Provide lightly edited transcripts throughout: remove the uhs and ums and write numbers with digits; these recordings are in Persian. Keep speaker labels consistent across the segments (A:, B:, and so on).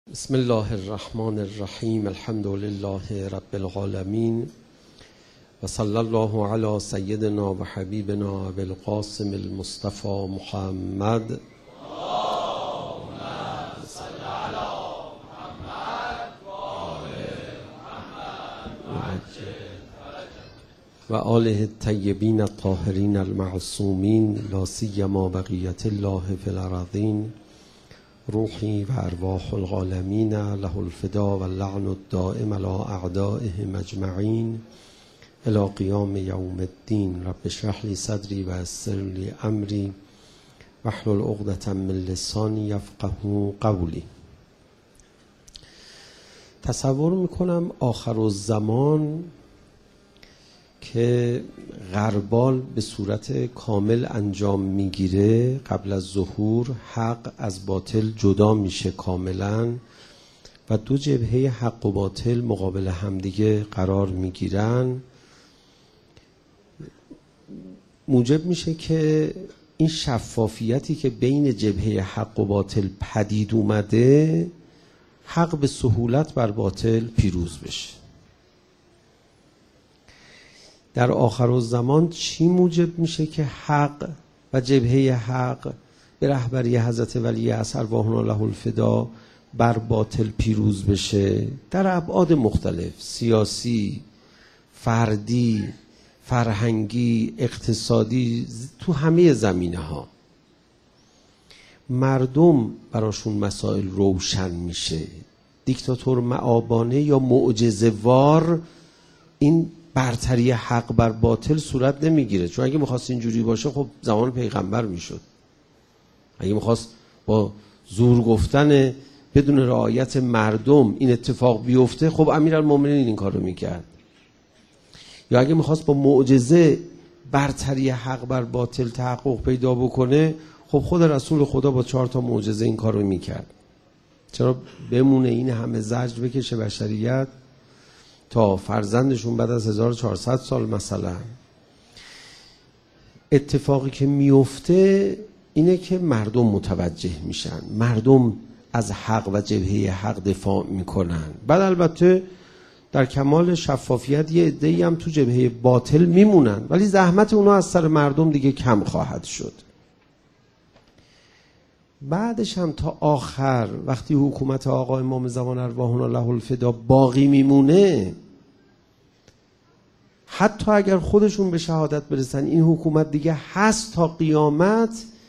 A: بسم الله الرحمن الرحیم. الحمد لله رب العالمین و صلی الله علی سیدنا و حبیبنا ابی القاسم المصطفى محمد و آله الطیبین الطاهرین المعصومین لا سیما بقیة الله فی الارضین روحی و ارواح العالمین له الفدا و اللعن الدائم علی اعدائهم اجمعین الی قیام یوم الدین. رب اشرح لی صدری و یسر لی امری واحلل عقدة من لسانی یفقهوا قولی. تصور میکنم آخرالزمان که غربال به صورت کامل انجام میگیره، قبل از ظهور حق از باطل جدا میشه کاملا و دو جبهه حق و باطل مقابل همدیگه قرار میگیرن، موجب میشه که این شفافیتی که بین جبهه حق و باطل پدید اومده، حق به سهولت بر باطل پیروز بشه. در آخرالزمان چی موجب میشه که حق و جبهه حق به رهبری حضرت ولی عصر ارواحنا له الفدا بر باطل پیروز بشه؟ در ابعاد مختلف، سیاسی، فردی، فرهنگی، اقتصادی، تو همه زمینه ها مردم براشون مسائل روشن میشه. دیکتاتور معابانه یا معجزه وار این برتری حق بر باطل صورت نمیگیره، چون اگه میخواست اینجوری باشه خب زمان پیغمبر میشد. اگه میخواست با زور گفتن بدون رعایت مردم این اتفاق بیفته، خب امیرالمومنین این کارو میکرد. یا اگه میخواست با معجزه برتری حق بر باطل تحقق پیدا بکنه، خب خود رسول خدا با 4 تا معجزه این کارو میکرد. چرا بمونه این همه زجر بکشه بشریت تا فرزندشون بعد از 1400 سال مثلا؟ اتفاقی که میفته اینه که مردم متوجه میشن، مردم از حق و جبهه حق دفاع میکنن. بعد البته در کمال شفافیت یه عده‌ای هم تو جبهه باطل میمونن، ولی زحمت اونا از سر مردم دیگه کم خواهد شد. بعدش هم تا آخر وقتی حکومت آقا امام زمان ارواحنا له الفدا باقی میمونه، حتی اگر خودشون به شهادت برسن این حکومت دیگه هست تا قیامت،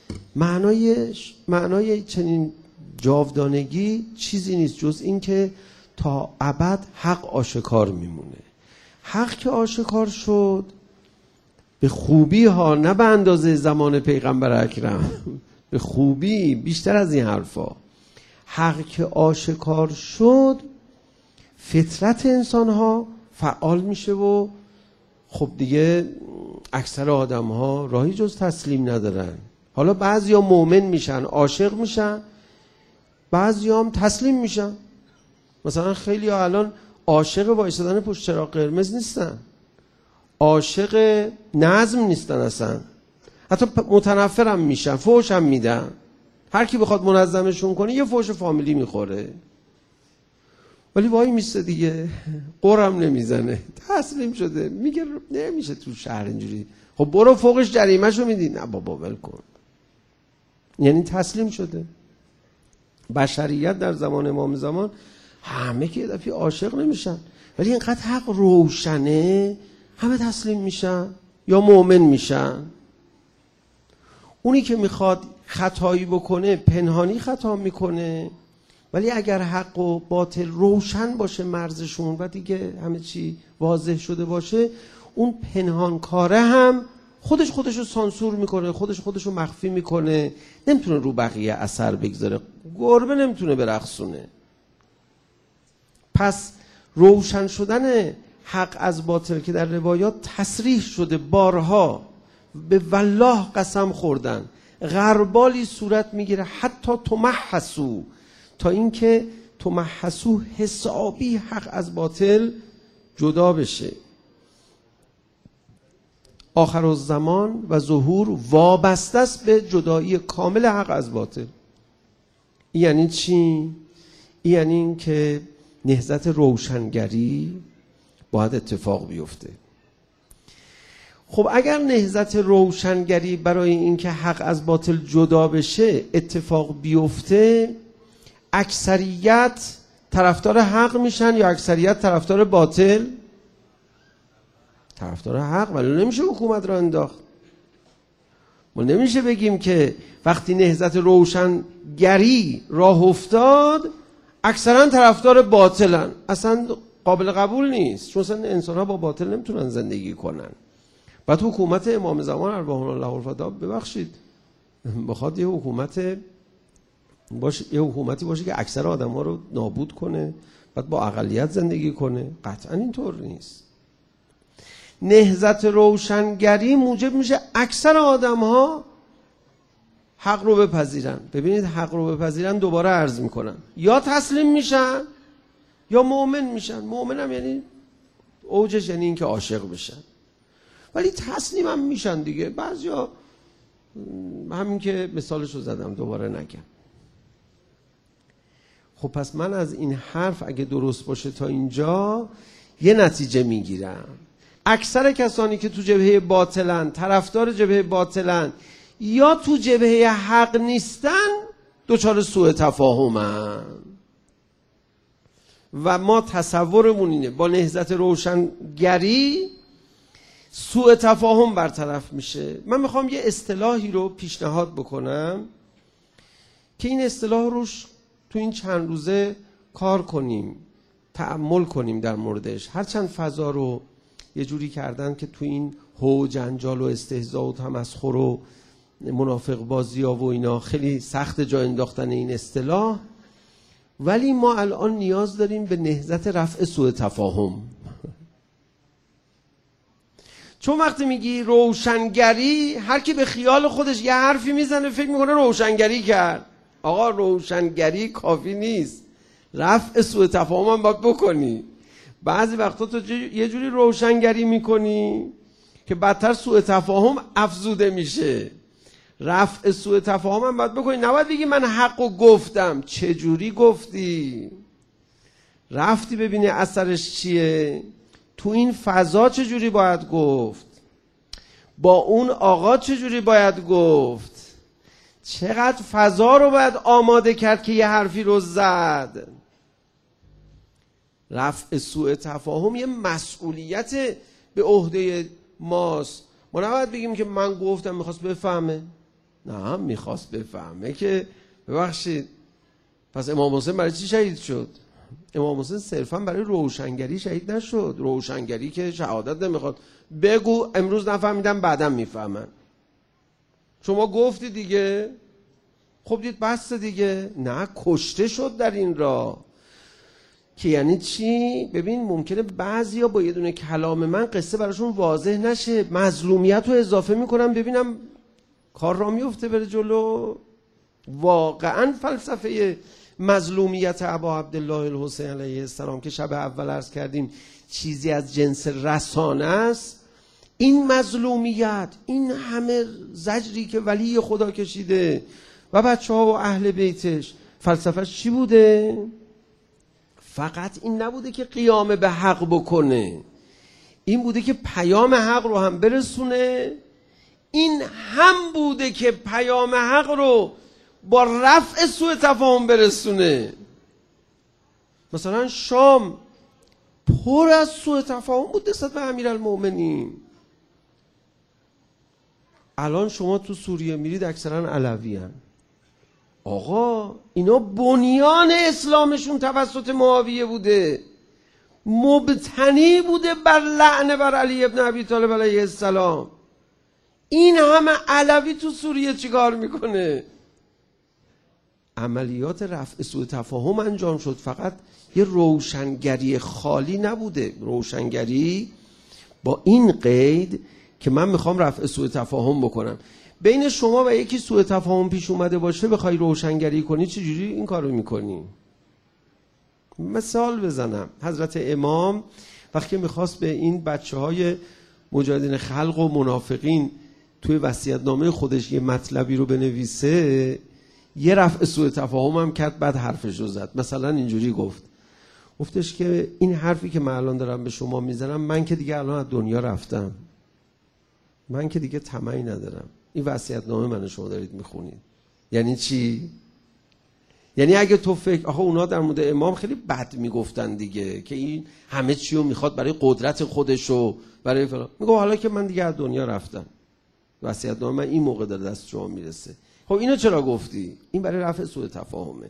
A: معنای چنین جاودانگی چیزی نیست جز این که تا ابد حق آشکار میمونه. حق که آشکار شد به خوبی ها، نه به اندازه زمان پیغمبر اکرم، به خوبی، بیشتر از این حرفا. حق که آشکار شد فطرت انسان ها فعال میشه و خب دیگه اکثر آدم ها راهی جز تسلیم ندارن. حالا بعضی ها مؤمن میشن، عاشق میشن، بعضی هم تسلیم میشن. مثلا خیلی ها الان عاشق وایسادن پشت چراغ قرمز نیستن، عاشق نظم نیستن، اصلا حتی متنفرم میشن، فحش هم میدن. هر کی بخواد منظمشون کنه یه فحش فامیلی میخوره، ولی وای میسته دیگه، قرم نمیزنه، تسلیم شده. میگه نمیشه تو شهر اینجوری، خب برو فوقش جریمه‌شو میدی. نه بابا ول کن. یعنی تسلیم شده. بشریت در زمان امام زمان همه که یه دفعه عاشق نمیشن، ولی اینقدر حق روشنه همه تسلیم میشن یا مؤمن میشن. اونی که میخواد خطایی بکنه پنهانی خطا میکنه، ولی اگر حق و باطل روشن باشه مرزشون و دیگه همه چی واضح شده باشه، اون پنهانکاره هم خودشو سانسور میکنه، خودشو مخفی میکنه، نمیتونه رو بقیه اثر بگذاره، گربه نمیتونه برقصونه. پس روشن شدن حق از باطل که در روایات تصریح شده بارها، به والله قسم خوردن، غربالی صورت میگیره حتی تمحسو، تا اینکه تمحسو حسابی حق از باطل جدا بشه. آخرالزمان و ظهور وابسته است به جدایی کامل حق از باطل. یعنی چی؟ این یعنی این که نهضت روشنگری باید اتفاق بیفته. خب اگر نهضت روشنگری برای اینکه حق از باطل جدا بشه اتفاق بیفته، اکثریت طرفدار حق میشن یا اکثریت طرفدار باطل؟ طرفدار حق. ولی نمیشه حکومت را انداخت. ما نمیشه بگیم که وقتی نهضت روشنگری راه افتاد اکثرا طرفدار باطلن. اصلا قابل قبول نیست، چون اصلا انسان ها با باطل نمیتونن زندگی کنن. بعد حکومت امام زمان ارواح الله الفدا ببخشید بخواد یه حکومتی باشه که اکثر آدم ها رو نابود کنه، بعد با اقلیت زندگی کنه، قطعا اینطور نیست. نهضت روشنگری موجب میشه اکثر آدم ها حق رو بپذیرن. ببینید حق رو بپذیرن، دوباره عرض میکنن، یا تسلیم میشن یا مؤمن میشن. مؤمن هم یعنی اوجش یعنی این که عاشق بشن، ولی تسلیم هم میشن دیگه. بعضیا همین که مثالش رو زدم دوباره نگم. خب پس من از این حرف اگه درست باشه تا اینجا یه نتیجه میگیرم: اکثر کسانی که تو جبهه باطلن، طرفدار جبهه باطلن یا تو جبهه حق نیستن، دچار سوء تفاهمن. و ما تصورمون اینه با نهضت روشنگری سوء تفاهم برطرف میشه. من میخوام یه اصطلاحی رو پیشنهاد بکنم که این اصطلاح روش تو این چند روزه کار کنیم، تأمل کنیم در موردش. هرچند فضا رو یه جوری کردن که تو این هو جنجال و استهزاء و تمسخر و منافق بازی ها و اینا خیلی سخت جا انداختن این اصطلاح، ولی ما الان نیاز داریم به نهضت رفع سوء تفاهم. چون وقتی میگی روشنگری، هر کی به خیال خودش یه حرفی میزنه فکر میکنه روشنگری کرد. آقا روشنگری کافی نیست، رفع سوء تفاهم هم باید بکنی. بعضی وقتا تو یه جوری روشنگری میکنی که بدتر سوء تفاهم افزوده میشه. رفع سوء تفاهم هم باید بکنی. نباید بگی من حقو گفتم. چه جوری گفتی؟ رفتی ببینی اثرش چیه؟ تو این فضا چه جوری باید گفت؟ با اون آقا چه جوری باید گفت؟ چقدر فضا رو باید آماده کرد که یه حرفی رو زد؟ رفع سوء تفاهم یه مسئولیت به عهده ماست. ما نباید بگیم که من گفتم میخواست بفهمه. نه، میخواست بفهمه که ببخشید پس امام حسین برای چی شهید شد؟ امام حسین صرفا برای روشنگری شهید نشد. روشنگری که شهادت نمیخواد. بگو امروز نفهمیدم بعدم میفهمن. شما گفتی دیگه، خب دید بس دیگه. نه، کشته شد در این راه. که یعنی چی؟ ببین ممکنه بعضیا با یه دونه کلام من قصه براشون واضح نشه، مظلومیت رو اضافه میکنم ببینم کار را میفته بره جلو. واقعا فلسفه مظلومیت ابا عبدالله الحسین علیه السلام که شب اول عرض کردیم چیزی از جنس رسانه است. این مظلومیت، این همه زجری که ولی خدا کشیده و بچه ها و اهل بیتش، فلسفهش چی بوده؟ فقط این نبوده که قیام به حق بکنه، این بوده که پیام حق رو هم برسونه. این هم بوده که پیام حق رو با رفع سوء تفاهم برسونه. مثلا شام پر از سوء تفاهم بود نسبت به امیرالمؤمنین. الان شما تو سوریه میرید اکثرا علوی هن. آقا اینا بنیان اسلامشون توسط معاویه بوده، مبتنی بوده بر لعنه بر علی ابن ابی طالب علیه السلام. این همه علوی تو سوریه چیکار میکنه؟ عملیات رفع سوء تفاهم انجام شد. فقط یه روشنگری خالی نبوده، روشنگری با این قید که من میخوام رفع سوء تفاهم بکنم. بین شما و یکی سوء تفاهم پیش اومده باشه بخوای روشنگری کنی، چجوری این کارو میکنی؟ مثال بزنم. حضرت امام وقتی میخواست به این بچه های مجاهدین خلق و منافقین توی وصیت‌نامه خودش یه مطلبی رو بنویسه، یه رفع سوء تفاهم هم کرد، بعد حرفش رو زد. مثلا اینجوری گفتش که این حرفی که من الان دارم به شما میزنم، من که دیگه الان از دنیا رفتم، من که دیگه طمعی ندارم. این وصیت‌نامه من شما دارید میخونید. یعنی چی؟ یعنی اگه تو فکر آخه اونا در مورد امام خیلی بد میگفتن دیگه، که این همه چی رو میخواد برای قدرت خودشو، برای فلان. میگه حالا که من دیگه از دنیا رفتم، وصیت‌نامه من این موقع داره دست شما میرسه. خب اینو چرا گفتی؟ این برای رفع سوء تفاهمه.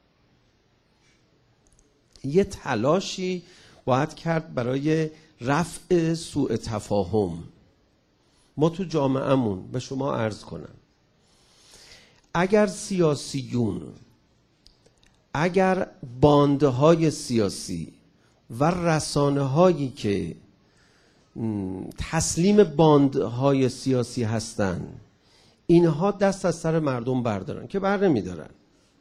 A: یه تلاشی باید کرد برای رفع سوء تفاهم. ما تو جامعهمون به شما عرض کنم، اگر سیاسیون، اگر باندهای سیاسی و رسانه هایی که تسلیم باندهای سیاسی هستن، اینها دست از سر مردم بردارن، که بر نمیدارن،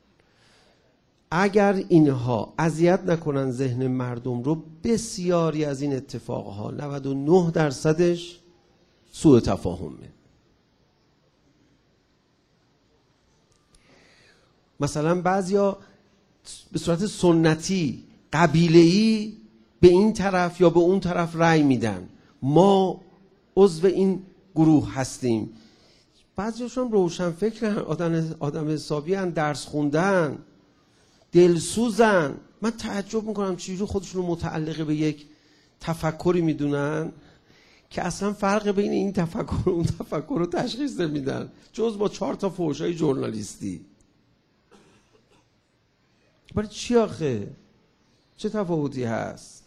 A: اگر اینها اذیت نکنن ذهن مردم رو، بسیاری از این اتفاقها 99% سوء تفاهمه. مثلا بعضیا به صورت سنتی قبیله‌ای به این طرف یا به اون طرف رأی میدن، ما عضو این گروه هستیم. بعضیاشون روشن فکرن، آدم حسابی هن، درس خوندن، دلسوزن. من تعجب میکنم چجوری خودشون رو متعلق به یک تفکری میدونن که اصلا فرق بین این تفکر و اون تفکر رو تشخیص نمیدن، جز با 4 تا فحشای ژورنالیستی. برای چی آخه؟ چه تفاوتی هست؟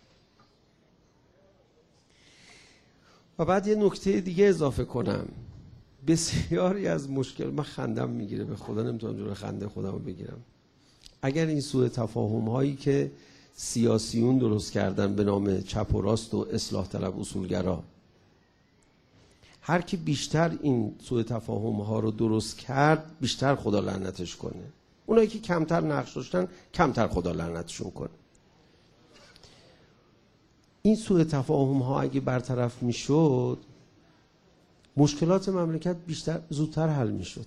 A: و بعد یه نکته دیگه اضافه کنم. بسیاری از مشکل، من خندم میگیره، به خدا نمیتونم جلوی خنده خودم رو بگیرم. اگر این سوء تفاهم هایی که سیاسیون درست کردن به نام چپ و راست و اصلاح طلب اصولگرا، هر کی بیشتر این سوء تفاهم ها رو درست کرد، بیشتر خدا لعنتش کنه. اونایی که کمتر نقش داشتن، کمتر خدا لعنتشون کنه. این سوء تفاهم ها اگه برطرف میشد، مشکلات مملکت زودتر حل میشد.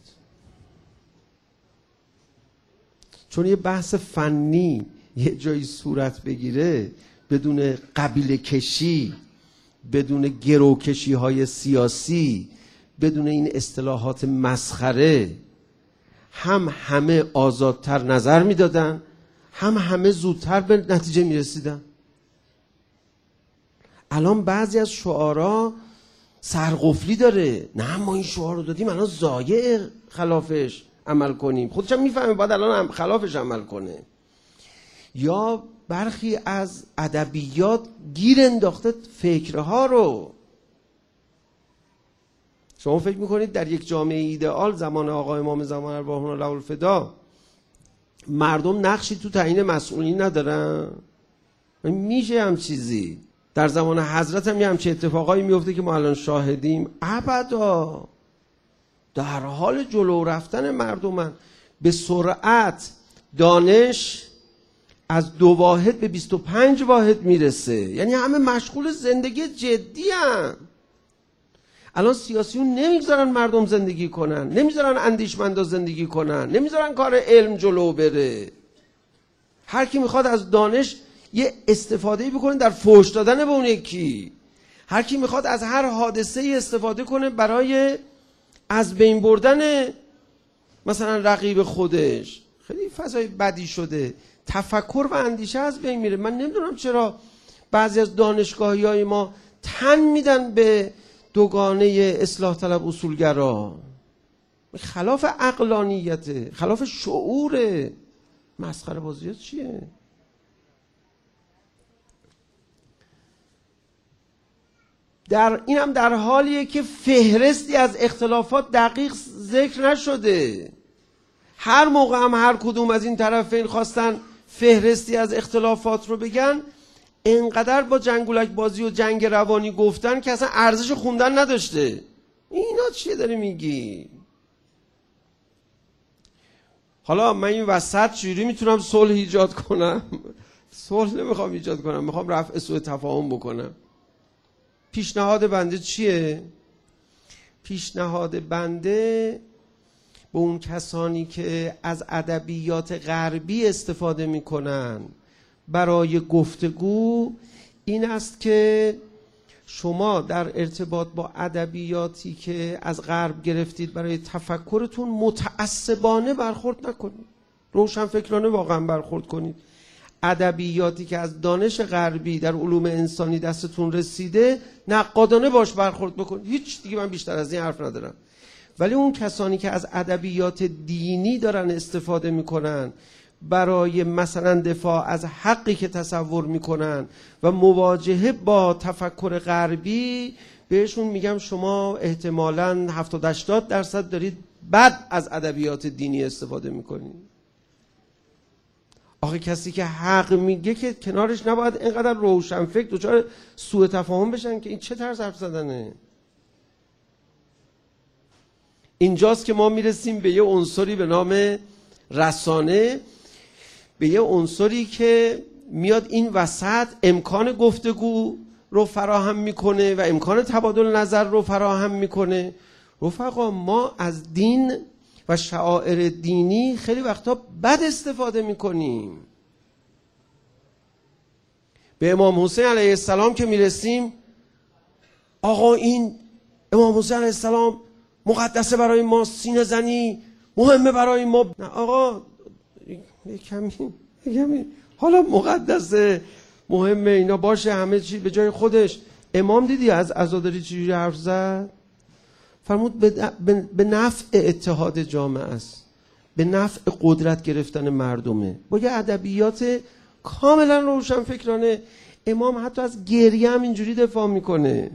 A: چون یه بحث فنی یه جایی صورت بگیره، بدون قبیله کشی، بدون گروکشی های سیاسی، بدون این اصطلاحات مسخره، هم همه آزادتر نظر میدادن، هم همه زودتر به نتیجه میرسیدن. الان بعضی از شعارا سرقفلی داره، نه ما این شعار رو دادیم الان ضایع خلافش عمل کنیم، خودش هم میفهمه باید الان خلافش عمل کنه. یا برخی از ادبیات گیر انداخته فکرها رو. شما فکر میکنید در یک جامعه ایدئال زمان آقا امام زمان ارواحنا له الفدا مردم نقشی تو تعیین مسئولین ندارن؟ میشه هم چیزی؟ در زمان حضرت هم یه همچه اتفاقایی میفته که ما الان شاهدیم؟ ابدا. در حال جلو رفتن مردمن. به سرعت دانش از 2 واحد به 25 واحد میرسه. یعنی همه مشغول زندگی جدی هن. الان سیاسیون نمیگذارن مردم زندگی کنن، نمیذارن اندیشمندا زندگی کنن، نمیذارن کار علم جلو بره. هر کی میخواد از دانش یه استفاده بکنه در فحش دادن به اون یکی. هر کی میخواد از هر حادثه استفاده کنه برای از بین بردن مثلا رقیب خودش. خیلی فضای بدی شده، تفکر و اندیشه از بین میره. من نمیدونم چرا بعضی از دانشگاهی‌های ما تن میدن به دوگانه اصلاح طلب اصولگرا. خلاف عقلانیته، خلاف شعوره. مسخره بازیات چیه؟ این هم در حالیه که فهرستی از اختلافات دقیق ذکر نشده. هر موقع هم هر کدوم از این طرفین خواستن فهرستی از اختلافات رو بگن، انقدر با جنگولک بازی و جنگ روانی گفتن که اصلا ارزش خوندن نداشته. اینا چیه داری میگی؟ حالا من این وسط چجوری میتونم صلح ایجاد کنم؟ صلح نمیخوام ایجاد کنم، میخوام رفع سوء تفاهم بکنم. پیشنهاد بنده چیه؟ پیشنهاد بنده به اون کسانی که از ادبیات غربی استفاده میکنن برای گفتگو این است که شما در ارتباط با ادبیاتی که از غرب گرفتید برای تفکرتون متعصبانه برخورد نکنید، روشنفکرانه واقعا برخورد کنید. ادبیاتی که از دانش غربی در علوم انسانی دستتون رسیده نقادانه باش برخورد بکنید. هیچ دیگه من بیشتر از این حرف ندارم. ولی اون کسانی که از ادبیات دینی دارن استفاده میکنن برای مثلا دفاع از حقی که تصور میکنن و مواجهه با تفکر غربی، بهشون میگم شما احتمالاً 70-80% دارید بد از ادبیات دینی استفاده میکنید. آخه کسی که حق میگه که کنارش نباید اینقدر روشنفکر دچار سوء تفاهم بشن که این چه طرز حرف زدنه. اینجاست که ما میرسیم به یه عنصری به نام رسانه، به یه عنصری که میاد این وسط امکان گفتگو رو فراهم میکنه و امکان تبادل نظر رو فراهم میکنه. رفقا ما از دین و شعائر دینی خیلی وقتا بد استفاده میکنیم. به امام حسین علیه السلام که میرسیم، آقا این امام حسین علیه السلام مقدسه برای ما، سینه زنی مهمه برای ما. نه آقا کمی حالا مقدسه مهمه اینا باشه، همه چی به جای خودش. امام دیدی از عزاداری چجوری حرف زد؟ فرمود به نفع اتحاد جامعه است، به نفع قدرت گرفتن مردمه، با یه ادبیات کاملا روشنفکرانه. امام حتی از گریه هم اینجوری دفاع میکنه.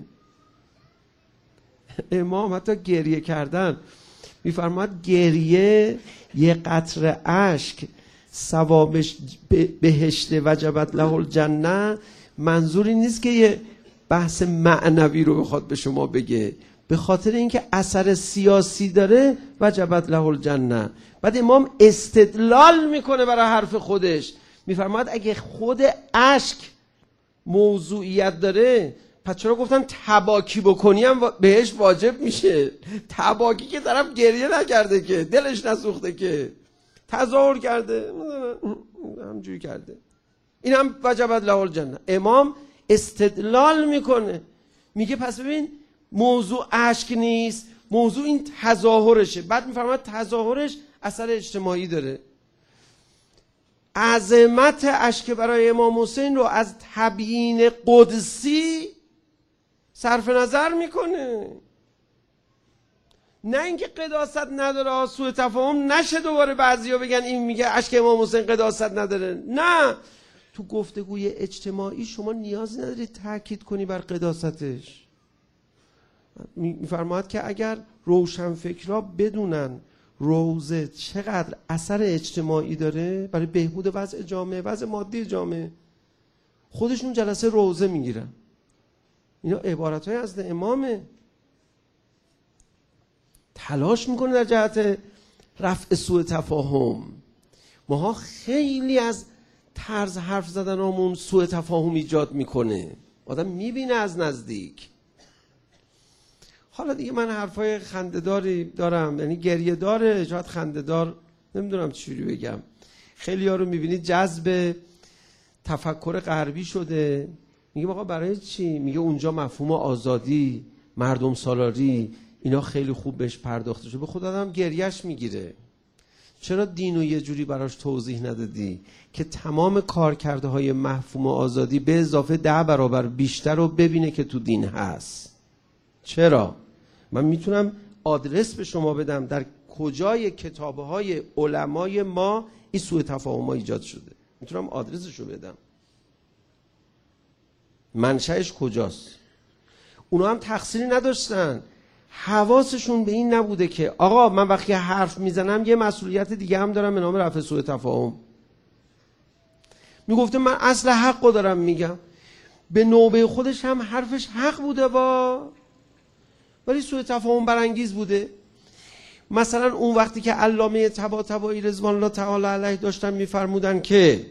A: امام حتی گریه کردن میفرماد گریه یه قطره اشک ثوابش بهشت وجبت له الجنه. منظوری نیست که یه بحث معنوی رو بخواد به شما بگه، به خاطر اینکه اثر سیاسی داره وجبت له الجنه. بعد امام استدلال میکنه برای حرف خودش، میفرماد اگه خود اشک موضوعیت داره پس چرا گفتن تباکی بکنی هم بهش واجب میشه؟ تباکی که طرف گریه نکرده که، دلش نسوخته که، تظاهر کرده، همجوری کرده، این هم وجبت له الجنه. امام استدلال میکنه، میگه پس ببین موضوع اشک نیست، موضوع این تظاهرشه. بعد میفرماد تظاهرش اثر اجتماعی داره. عظمت اشک برای امام حسین رو از تبیین قدسی صرف نظر میکنه، نه اینکه قداست نداره، سوء تفاهم نشه دوباره بعضیا بگن این میگه اشک امام حسین قداست نداره. نه، تو گفتگوی اجتماعی شما نیازی نداری تاکید کنی بر قداستش. میفرماید که اگر روشنفکرها بدونن روزه چقدر اثر اجتماعی داره برای بهبود وضع جامعه، وضع مادی جامعه، خودشون جلسه روزه میگیرن. اینا عبارتهای از امامه. تلاش میکنه در جهت رفع سوء تفاهم. ماها خیلی از طرز حرف زدنامون سوء تفاهم ایجاد میکنه، آدم میبینه از نزدیک. حالا دیگه من حرفای خنده‌داری دارم، یعنی گریه داره، شاید خنده‌دار، نمیدونم چجوری بگم. خیلی ها رو میبینید جذب تفکر غربی شده، میگه آقا برای چی؟ میگه اونجا مفهوم آزادی، مردم سالاری، اینا خیلی خوب بهش پرداخته شده. به خود آدم گریهش میگیره. چرا دینو یه جوری براش توضیح ندادی که تمام کارکرده های مفهوم آزادی به اضافه 10 برابر بیشتر رو ببینه که تو دین هست؟ چرا؟ من میتونم آدرس به شما بدم در کجای کتابهای علمای ما این سوء تفاهم ایجاد شده، میتونم آدرسشو بدم، منشأش کجاست. اونا هم تقصیری نداشتن، حواسشون به این نبوده که آقا من وقتی حرف میزنم یه مسئولیت دیگه هم دارم به نام رفع سوء تفاهم. میگفته من اصل حق رو دارم میگم، به نوبه خودش هم حرفش حق بوده ولی سوء تفاهم برانگیز بوده. مثلا اون وقتی که علامه طباطبایی رضوان الله تعالی علیه داشتن میفرمودن که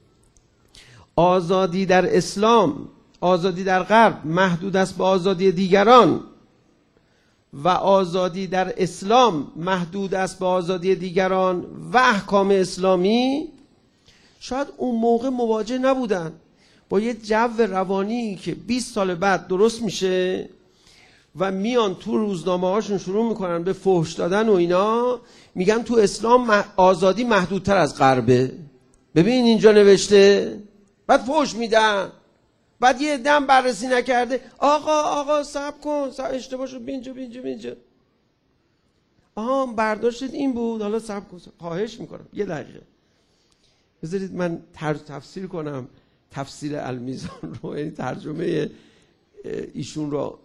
A: آزادی در اسلام، آزادی در غرب محدود است به آزادی دیگران، و آزادی در اسلام محدود است به آزادی دیگران و احکام اسلامی، شاید اون موقع مواجه نبودن با یه جو روانی که 20 سال بعد درست میشه و میان تو روزنامه هاشون شروع میکنن به فحش دادن و اینا، میگن تو اسلام آزادی محدودتر از غربه. ببین اینجا نوشته، بعد فحش میدن، بعد یه دم بررسی نکرده، آقا صبر کن، اشتباه شد، بینجا. آها برداشتت این بود، حالا صبر کن، خواهش میکنم یه دقیقه بذارید من تفسیر کنم تفسیر المیزان رو، یعنی ترجمه ایشون رو،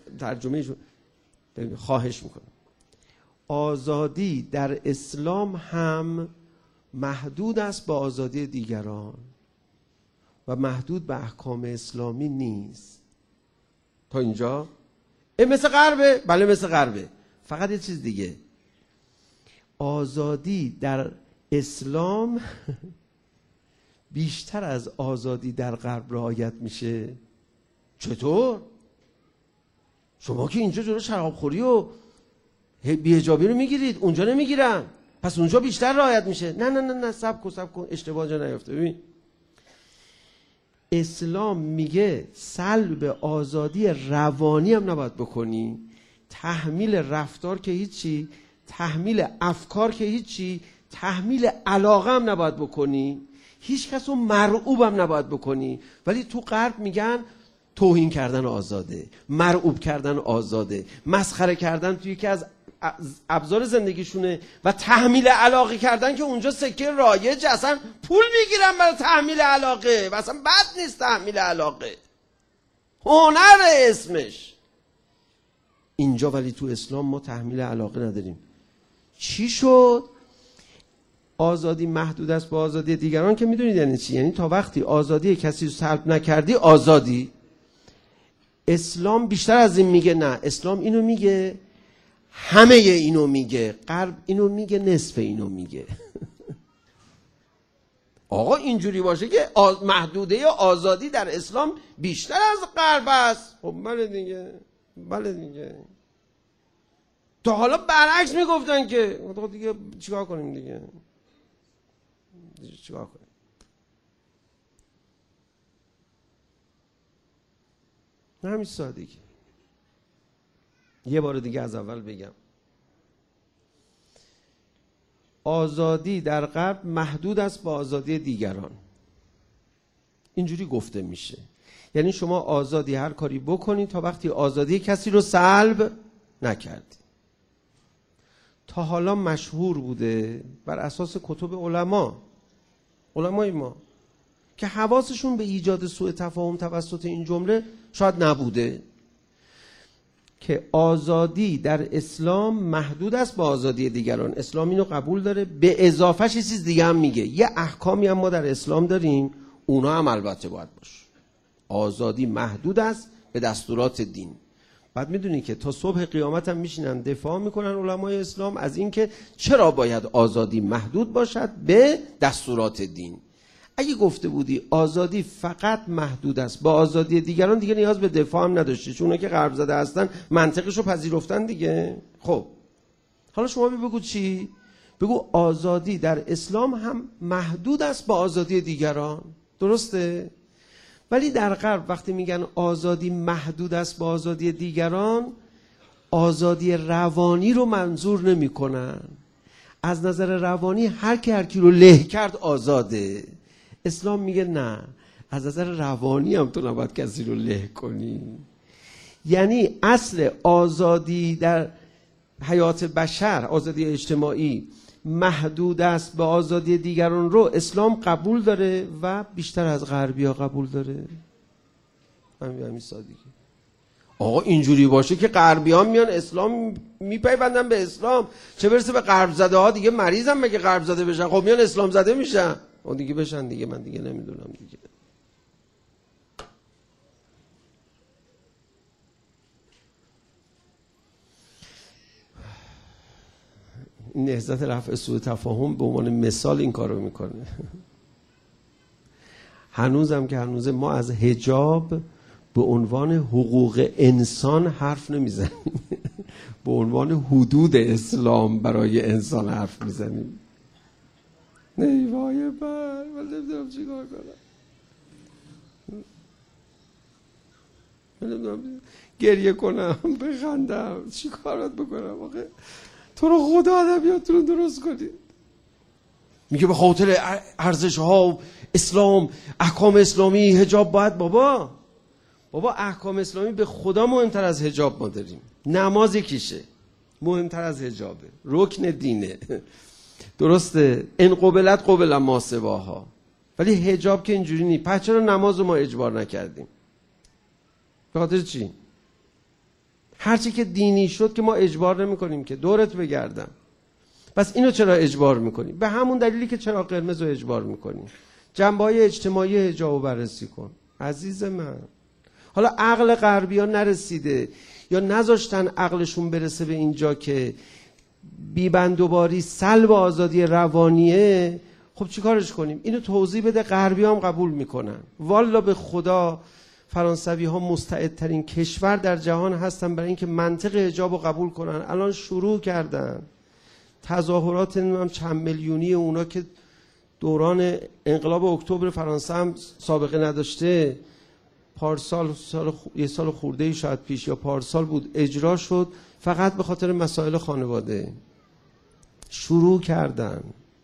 A: خواهش میکنم. آزادی در اسلام هم محدود است به آزادی دیگران و محدود به احکام اسلامی نیست. تا اینجا مثل غربه؟ بله مثل غربه. فقط یه چیز دیگه، آزادی در اسلام بیشتر از آزادی در غرب رعایت میشه. چطور؟ شما که اینجا جلو شرابخوری و بی‌حجابی رو میگیرید، اونجا نمیگیرن، پس اونجا بیشتر رعایت میشه. نه صبر کن اشتباه جا نیفته. ببین اسلام میگه سلب آزادی روانی هم نباید بکنی، تحمیل رفتار که هیچی، تحمیل افکار که هیچی، تحمیل علاقه هم نباید بکنی، هیچ کس رو مرعوب هم نباید بکنی. ولی تو غرب میگن توهین کردن آزاده، مرعوب کردن آزاده، مسخره کردن توی یکی از ابزار زندگیشونه و تحمیل علاقه کردن که اونجا سکه رایجه، اصلا پول میگیرن برای تحمیل علاقه و اصلا بد نیست تحمیل علاقه، هنر اسمش. اینجا ولی تو اسلام ما تحمیل علاقه نداریم. چی شد؟ آزادی محدود است به آزادی دیگران که میدونید یعنی چی؟ یعنی تا وقتی آزادی کسی رو سلب نکردی آزادی. اسلام بیشتر از این میگه، نه اسلام اینو میگه، همه اینو میگه، غرب اینو میگه، نصف اینو میگه. آقا اینجوری باشه که محدوده آزادی در اسلام بیشتر از غرب است. خب بله دیگه. تا حالا برعکس میگفتن که دیگه چیکار کنیم دیگه. چیکار کنیم؟ همین سادگی. یه بار دیگه از اول بگم، آزادی در غرب محدود است با آزادی دیگران. اینجوری گفته میشه، یعنی شما آزادی هر کاری بکنید تا وقتی آزادی کسی رو سلب نکردی. تا حالا مشهور بوده بر اساس کتب علمای ما که حواسشون به ایجاد سوء تفاهم توسط این جمله شاید نبوده که آزادی در اسلام محدود است با آزادی دیگران. اسلام اینو قبول داره، به اضافهش یه چیز دیگه هم میگه، یه احکامی هم ما در اسلام داریم، اونا هم البته باید باشه. آزادی محدود است به دستورات دین. بعد میدونی که تا صبح قیامت هم میشینن دفاع میکنن علمای اسلام از این که چرا باید آزادی محدود باشد به دستورات دین. اگه گفته بودی آزادی فقط محدود است با آزادی دیگران، دیگه نیاز به دفاع هم نداشتی، چون اونا که غرب زده هستن منطقشو پذیرفتن دیگه. خب حالا شما بگو چی؟ بگو آزادی در اسلام هم محدود است با آزادی دیگران، درسته؟ ولی در غرب وقتی میگن آزادی محدود است با آزادی دیگران، آزادی روانی رو منظور نمیکنن. از نظر روانی هر کی رو له کرد آزاده. اسلام میگه نه، از نظر روانی هم تو نباید کسی رو له کنی. یعنی اصل آزادی در حیات بشر، آزادی اجتماعی، محدود است به آزادی دیگران رو اسلام قبول داره و بیشتر از غربی ها قبول داره. همین سادگی. آقا اینجوری باشه که غربی ها میان اسلام میپیوندن به اسلام، چه برسه به غرب زده ها دیگه مریضن مگه غرب زده بشن؟ خب میان اسلام زده میشن. اون دیگه بشن دیگه، من دیگه نمیدونم دیگه. نهضت رفع سوء تفاهم به عنوان مثال این کارو میکنه. هنوزم که هنوزه ما از حجاب به عنوان حقوق انسان حرف نمیزنیم. به عنوان حدود اسلام برای انسان حرف میزنیم. نه وای بر من نمیدونم چی کار کنم. من نمیدونم گریه کنم بخندم چی کارات بکنم. آخه تو رو خدا ادبیاتتون درست کنید. میگه به خاطر ارزش ها اسلام، احکام اسلامی، حجاب باید. بابا احکام اسلامی به خدا مهمتر از حجاب ما داریم. نماز یکیشه مهمتر از حجابه، رکن دینه. درسته ان قبلت قبل ما سواها، ولی حجاب که اینجوری نیست. پس چرا نماز رو ما اجبار نکردیم؟ به خاطر چی؟ هرچی که دینی شد که ما اجبار نمی کنیم که دورت بگردم. پس اینو چرا اجبار میکنیم؟ به همون دلیلی که چرا قرمز رو اجبار میکنیم. جنبه‌های اجتماعی حجاب رو بررسی کن عزیز من. حالا عقل غربی ها نرسیده یا نذاشتن عقلشون برسه به اینجا که بیبندوباری سلب آزادی روانیه. خب چی کارش کنیم؟ اینو توضیح بده. غربی هم قبول میکنن. والا به خدا فرانسوی ها مستعدترین کشور در جهان هستن برای اینکه منطق حجاب رو قبول کنن. الان شروع کردن تظاهرات هم چند میلیونی اونا که دوران انقلاب اکتبر فرانسه هم سابقه نداشته. پارسال یه سال خورده شاید پیش یا پارسال بود اجرا شد، فقط به خاطر مسائل خانواده شروع کردن.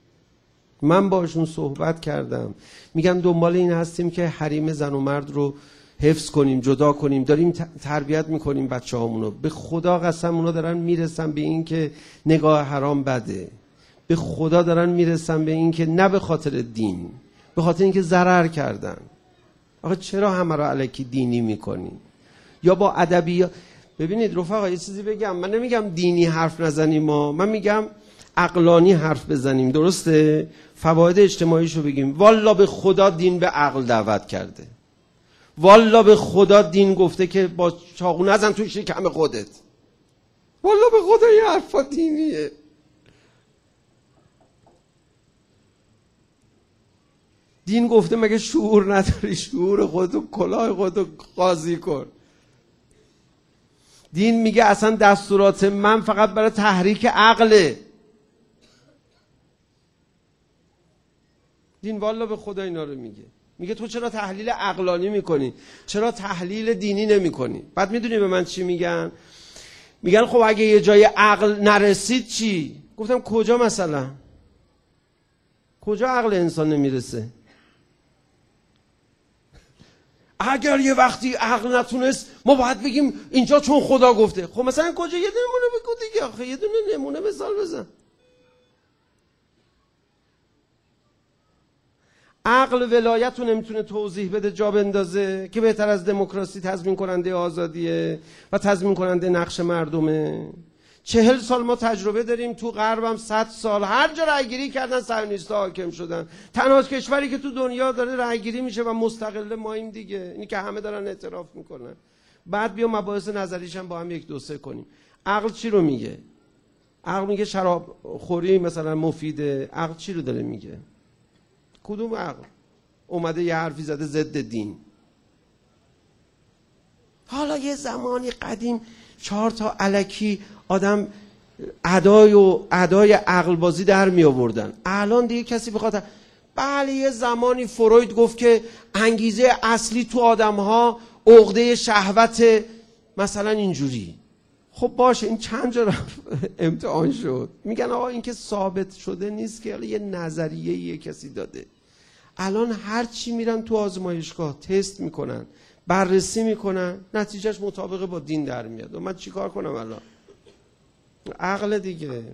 A: من باشون صحبت کردم، میگن دنبال این هستیم که حریم زن و مرد رو حفظ کنیم، جدا کنیم، داریم تربیت میکنیم بچه هامونو. به خدا قسم اونا دارن میرسن به این که نگاه حرام بده. به خدا دارن میرسن به این که نه به خاطر دین، به خاطر اینکه ضرر کردن. آخه چرا همه رو الکی دینی میکنین؟ یا با ادبیات. ببینید رفقا یه چیزی بگم، من نمیگم دینی حرف نزنیم من میگم عقلانی حرف بزنیم. درسته؟ فواید اجتماعیشو بگیم. والا به خدا دین به عقل دعوت کرده. والا به خدا دین گفته که با چاقو نزن توی شکم خودت. والا به خدا این حرفا دینیه. دین گفته مگه شعور نداری؟ شعور خودتو، کلاه خودتو قاضی کن. دین میگه اصلا دستورات من فقط برای تحریک عقله. دین والا به خدا اینا رو میگه تو چرا تحلیل عقلانی میکنی؟ چرا تحلیل دینی نمیکنی؟ بعد میدونی به من چی میگن؟ میگن خب اگه یه جای عقل نرسید چی؟ گفتم کجا مثلا؟ کجا عقل انسان نمیرسه؟ اگر یه وقتی عقل نتونست ما باید بگیم اینجا چون خدا گفته. خب مثلا کجا؟ یه نمونه بگو دیگه. آخه یه دونه نمونه مثال بزن. عقل ولایت رو نمیتونه توضیح بده، جا بندازه که بهتر از دموکراسی تضمین کننده آزادیه و تضمین کننده نقش مردمه. 40 سال ما تجربه داریم، تو غرب هم 100 سال هر جا رأیگیری کردن صهیونیست‌ها حاکم شدن. تنها کشوری که تو دنیا داره رأیگیری میشه و مستقل ماییم دیگه. اینی که همه دارن اعتراف میکنن. بعد بیا مباحث نظریش هم با هم یک دو سه کنیم. عقل چی رو میگه؟ عقل میگه شراب خوری مثلا مفیده. عقل چی رو داره میگه؟ کدوم عقل اومده یه حرفی زده ضد دین؟ حالا یه زمانی قدیم 4 تا الکی آدم ادای عقل بازی در می آوردن. الان دیگه کسی بخواد. بله یه زمانی فروید گفت که انگیزه اصلی تو آدم ها عقده شهوت مثلا اینجوری. خب باشه این چند جا امتحان شد. میگن آقا این که ثابت شده نیست که یه نظریه یه کسی داده. الان هر چی میرن تو آزمایشگاه تست میکنن، بررسی میکنن، نتیجهش مطابق با دین در میاد. و من چی کار کنم الان؟ عقل دیگه.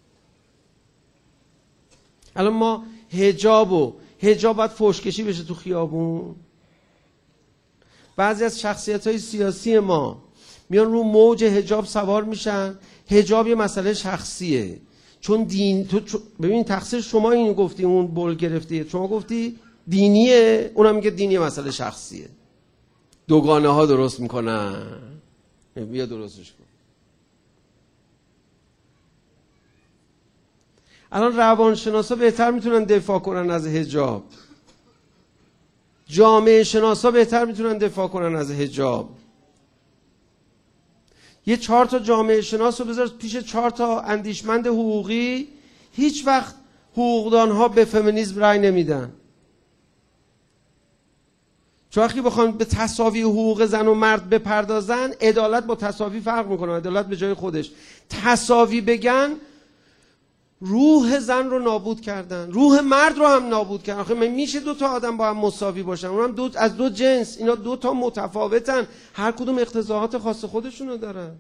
A: الان ما حجاب باید فحش‌کشی بشه تو خیابون. بعضی از شخصیت‌های سیاسی ما میان رو موج حجاب سوار میشن. حجاب یه مسئله شخصیه. چون دین ببین تقصیر شما این گفتی، اون بول گرفتی. شما گفتی دینیه، اونم میگه دینیه مسئله شخصیه. دوگانه ها درست میکنن. بیا درستش کن. الان روانشناسا بهتر میتونن دفاع کنن از حجاب. جامعه شناسا بهتر میتونن دفاع کنن از حجاب. یه 4 تا جامعه شناس رو بذار پیش 4 تا اندیشمند حقوقی، هیچ وقت حقوقدانها به فمینیسم رأی نمیدن. چون وقتی بخوان به تساوی حقوق زن و مرد بپردازن، عدالت با تساوی فرق میکنه. عدالت به جای خودش، تساوی بگن روح زن رو نابود کردن، روح مرد رو هم نابود کردن. آخه میشه 2 تا آدم با هم مساوی باشن؟ اونم از 2 جنس، اینا 2 تا متفاوتن، هر کدوم اقتضاعات خاص خودشونو دارن.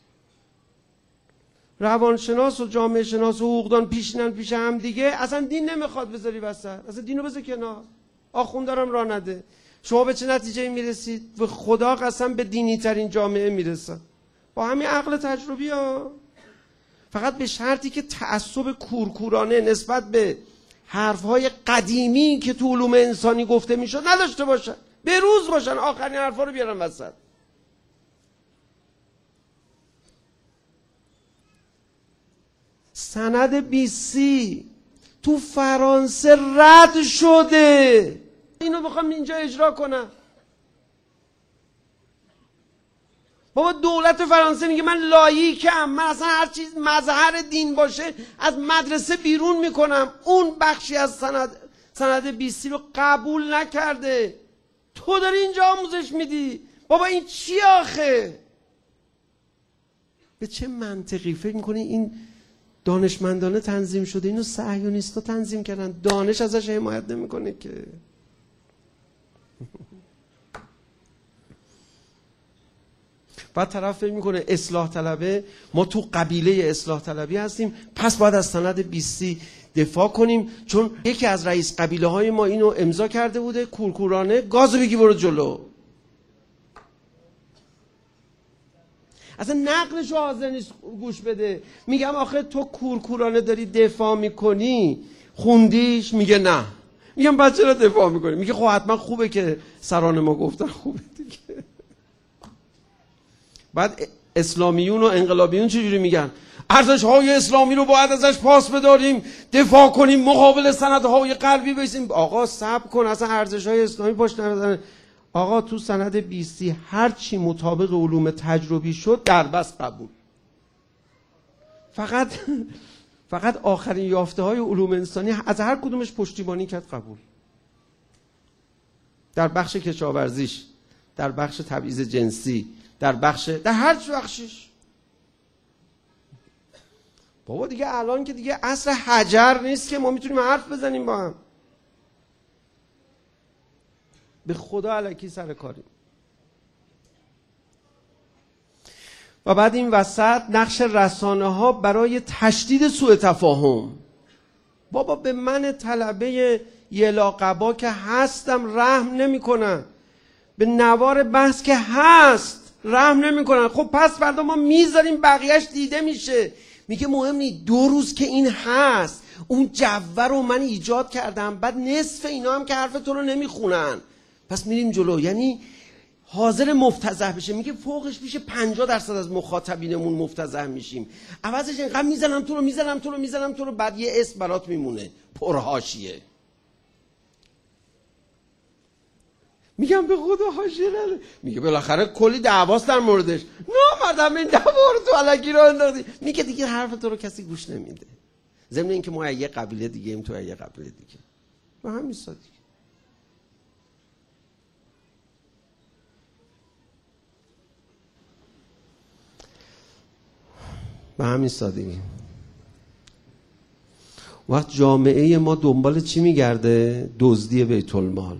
A: روانشناس و جامعه شناس و حقوقدان پیشینن پیش هم دیگه، اصلا دین نمیخواد بذاری وسط، اصلا دینو بذار کنار، آخوند دارم راه نده. شما به چه نتیجه میرسید؟ به خدا قسم به دینی ترین جامعه میرسن با همین عقل تجربی ها. فقط به شرطی که تعصب کورکورانه نسبت به حرفهای قدیمی که تو علوم انسانی گفته میشد نداشته باشن، به روز باشن، آخرین حرفا رو بیارن وسط. سند بیسی تو فرانسه رد شده، اینو بخوام اینجا اجرا کنم. بابا دولت فرانسه میگه من لاییکم، من اصلا هر چیز مظهر دین باشه از مدرسه بیرون میکنم. اون بخشی از سند بیسی رو قبول نکرده. تو داری اینجا آموزش میدی؟ بابا این چی آخه؟ به چه منطقی فکر میکنی این دانشمندانه تنظیم شده؟ اینو صهیونیستا تنظیم کردن، دانش ازش حمایت نمیکنه که. بعد طرف فکر میکنه اصلاح طلبه، ما تو قبیله اصلاح طلبی هستیم، پس باید از سند بیسی دفاع کنیم چون یکی از رئیس قبیله های ما اینو امضا کرده بوده. کورکورانه گازو بگی برو جلو. اصلا نقلشو حاضر نیست گوش بده. میگم آخه تو کورکورانه داری دفاع میکنی، خوندیش؟ میگه نه. میگم بعد چرا دفاع میکنی؟ میگه خب حتما خوبه که سران ما گفتن خوبه دیگه. بعد اسلامیون و انقلابیون چجوری میگن؟ ارزش‌های اسلامی رو باید ازش پاس بداریم، دفاع کنیم، مقابل سندهای غربی بایستیم. آقا صبر کن، اصلا ارزش‌های اسلامی پشت نمیذارن. آقا تو سند بیسی هر چی مطابق علوم تجربی شد در بس قبول. فقط آخرین یافته‌های علوم انسانی از هر کدومش پشتیبانی کرد قبول. در بخش کشاورزیش، در بخش تبعیض جنسی، در هر بخشش. بابا دیگه الان که دیگه عصر حجر نیست که ما میتونیم حرف بزنیم با هم. به خدا الکی سر کاریم. و بعد این وسط نقش رسانه ها برای تشدید سوء تفاهم. بابا به من طلبه یلاقبا که هستم رحم نمی کنن، به نوار بحث که هست رحم نمی کنن. خب پس فردا ما میذاریم بقیهش دیده میشه. میگه مهم نیست 2 روز که این هست، اون جوه رو من ایجاد کردم، بعد نصف اینا هم که حرف تو رو نمیخونن، پس میریم جلو. یعنی حاضر مفتضح بشه. میگه فوقش میشه 50% از مخاطبینمون مفتضح میشیم، عوضش اینقدر میزنم تو رو بعد یه اسم برات میمونه پرحاشیه. میگم به خدا حاشیه نره. میگه بالاخره کلی دعواست در موردش. نامردم این دعوا رو تو الکی رو انداختی. میگه دیگه حرف تو رو کسی گوش نمیده. ضمن اینکه ما یه قبیله دیگه ایم، تو یه قبیله دیگه. و همین سادگی. به همین سادگی. وقت جامعه ما دنبال چی میگرده؟ دزدی بیت المال.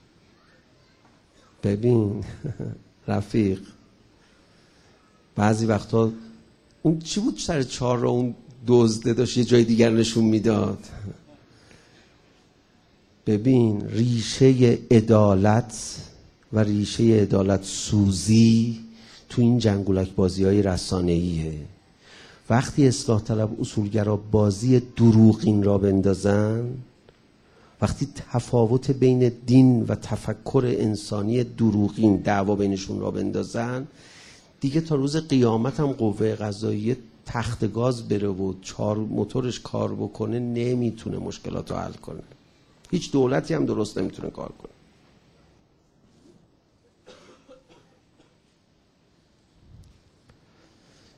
A: ببین رفیق، بعضی وقتا اون چی بود سر 4 را اون دزده داشت یه جای دیگر نشون میداد. ببین ریشه عدالت و ریشه عدالت سوزی تو این جنگولک بازی های رسانه‌ایه. وقتی اصلاح طلب اصولگرا بازی دروغین را بندازن، وقتی تفاوت بین دین و تفکر انسانی دروغین دعوا بینشون را بندازن، دیگه تا روز قیامت هم قوه قضاییه تخت گاز بره و 4 موتورش کار بکنه نمیتونه مشکلات رو حل کنه. هیچ دولتی هم درست نمیتونه کار کنه.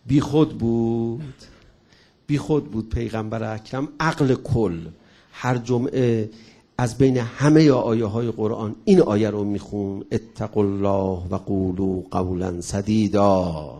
A: بی خود بود پیغمبر اکرم، عقل کل. هر جمعه از بین همه آیه های قرآن این آیه رو میخون: اتقوا الله و قولوا قولا سدیدا.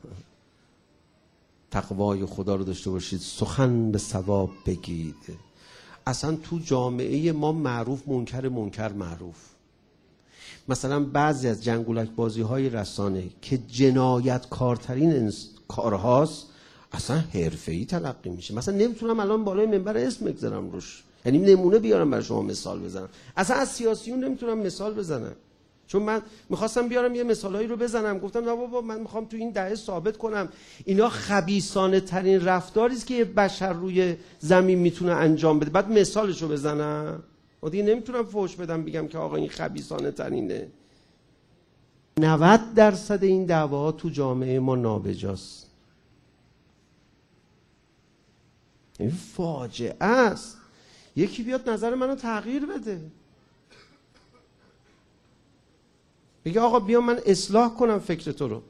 A: تقوای خدا رو داشته باشید، سخن به صواب بگید. اصلا تو جامعه ما معروف منکر معروف. مثلا بعضی از جنگولک بازی های رسانه که جنایتکارترین کارهاست اصلا حرفه‌ای تلقی میشه. مثلا نمیتونم الان بالای منبر اسم بگذارم روش، یعنی نمونه بیارم برای شما مثال بزنم. اصلا از سیاسیون نمیتونم مثال بزنم، چون من میخواستم بیارم یه مثالایی رو بزنم، گفتم نه بابا من میخوام تو این دهه ثابت کنم اینا خبیثانه ترین رفتاری است که یه بشر روی زمین میتونه انجام بده، بعد مثالش رو بزنم. و دیگه نمیتونم فحش بدم بگم که آقا این خبیثانه ترینه. 90% این دعواها تو جامعه ما نابجاست. این فاجعه است. یکی بیاد نظر منو تغییر بده، بگه آقا بیا من اصلاح کنم فکر تو رو.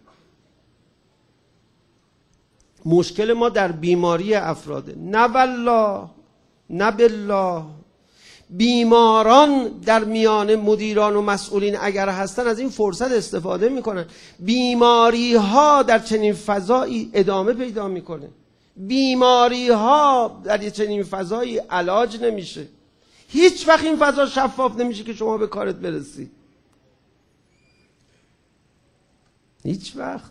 A: مشکل ما در بیماری افراده، نه والله نه بالله. بیماران در میان مدیران و مسئولین اگر هستن از این فرصت استفاده میکنن. بیماری ها در چنین فضایی ادامه پیدا میکنه. بیماری ها در چنین فضایی علاج نمیشه. هیچ وقت این فضا شفاف نمیشه که شما به کارت برسی. هیچ وقت.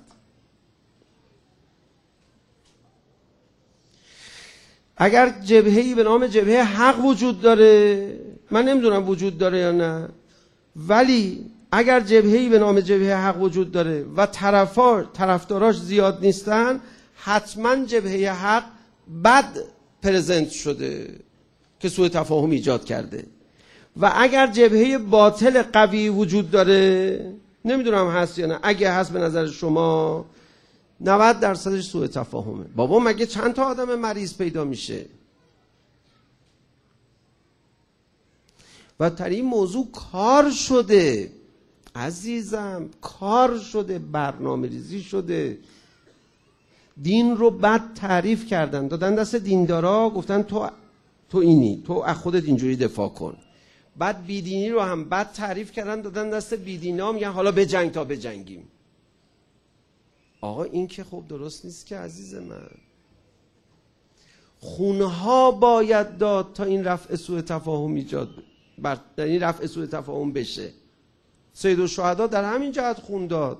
A: اگر جبهه‌ای به نام جبهه حق وجود داره، من نمیدونم وجود داره یا نه، ولی اگر جبهه‌ای به نام جبهه حق وجود داره و طرفداراش زیاد نیستن، حتما جبهه حق بد پرزنت شده که سوء تفاهم ایجاد کرده. و اگر جبهه باطل قوی وجود داره، نمیدونم هست یا نه، اگه هست به نظر شما 90% سوء تفاهمه. بابا مگه چند تا آدم مریض پیدا میشه؟ و در این موضوع کار شده عزیزم، کار شده، برنامه ریزی شده. دین رو بد تعریف کردن، دادن دست دیندارا، گفتن تو اینی، تو از خودت اینجوری دفاع کن. بعد بیدینی رو هم بد تعریف کردن، دادن دست بیدینا، میگن حالا بجنگ تا بجنگیم. آقا این که خب درست نیست که عزیز من. خونها باید داد تا این رفع سوء تفاهم ایجاد در این رفع سوء تفاهم بشه. سید الشهدا در همین جهت خون داد.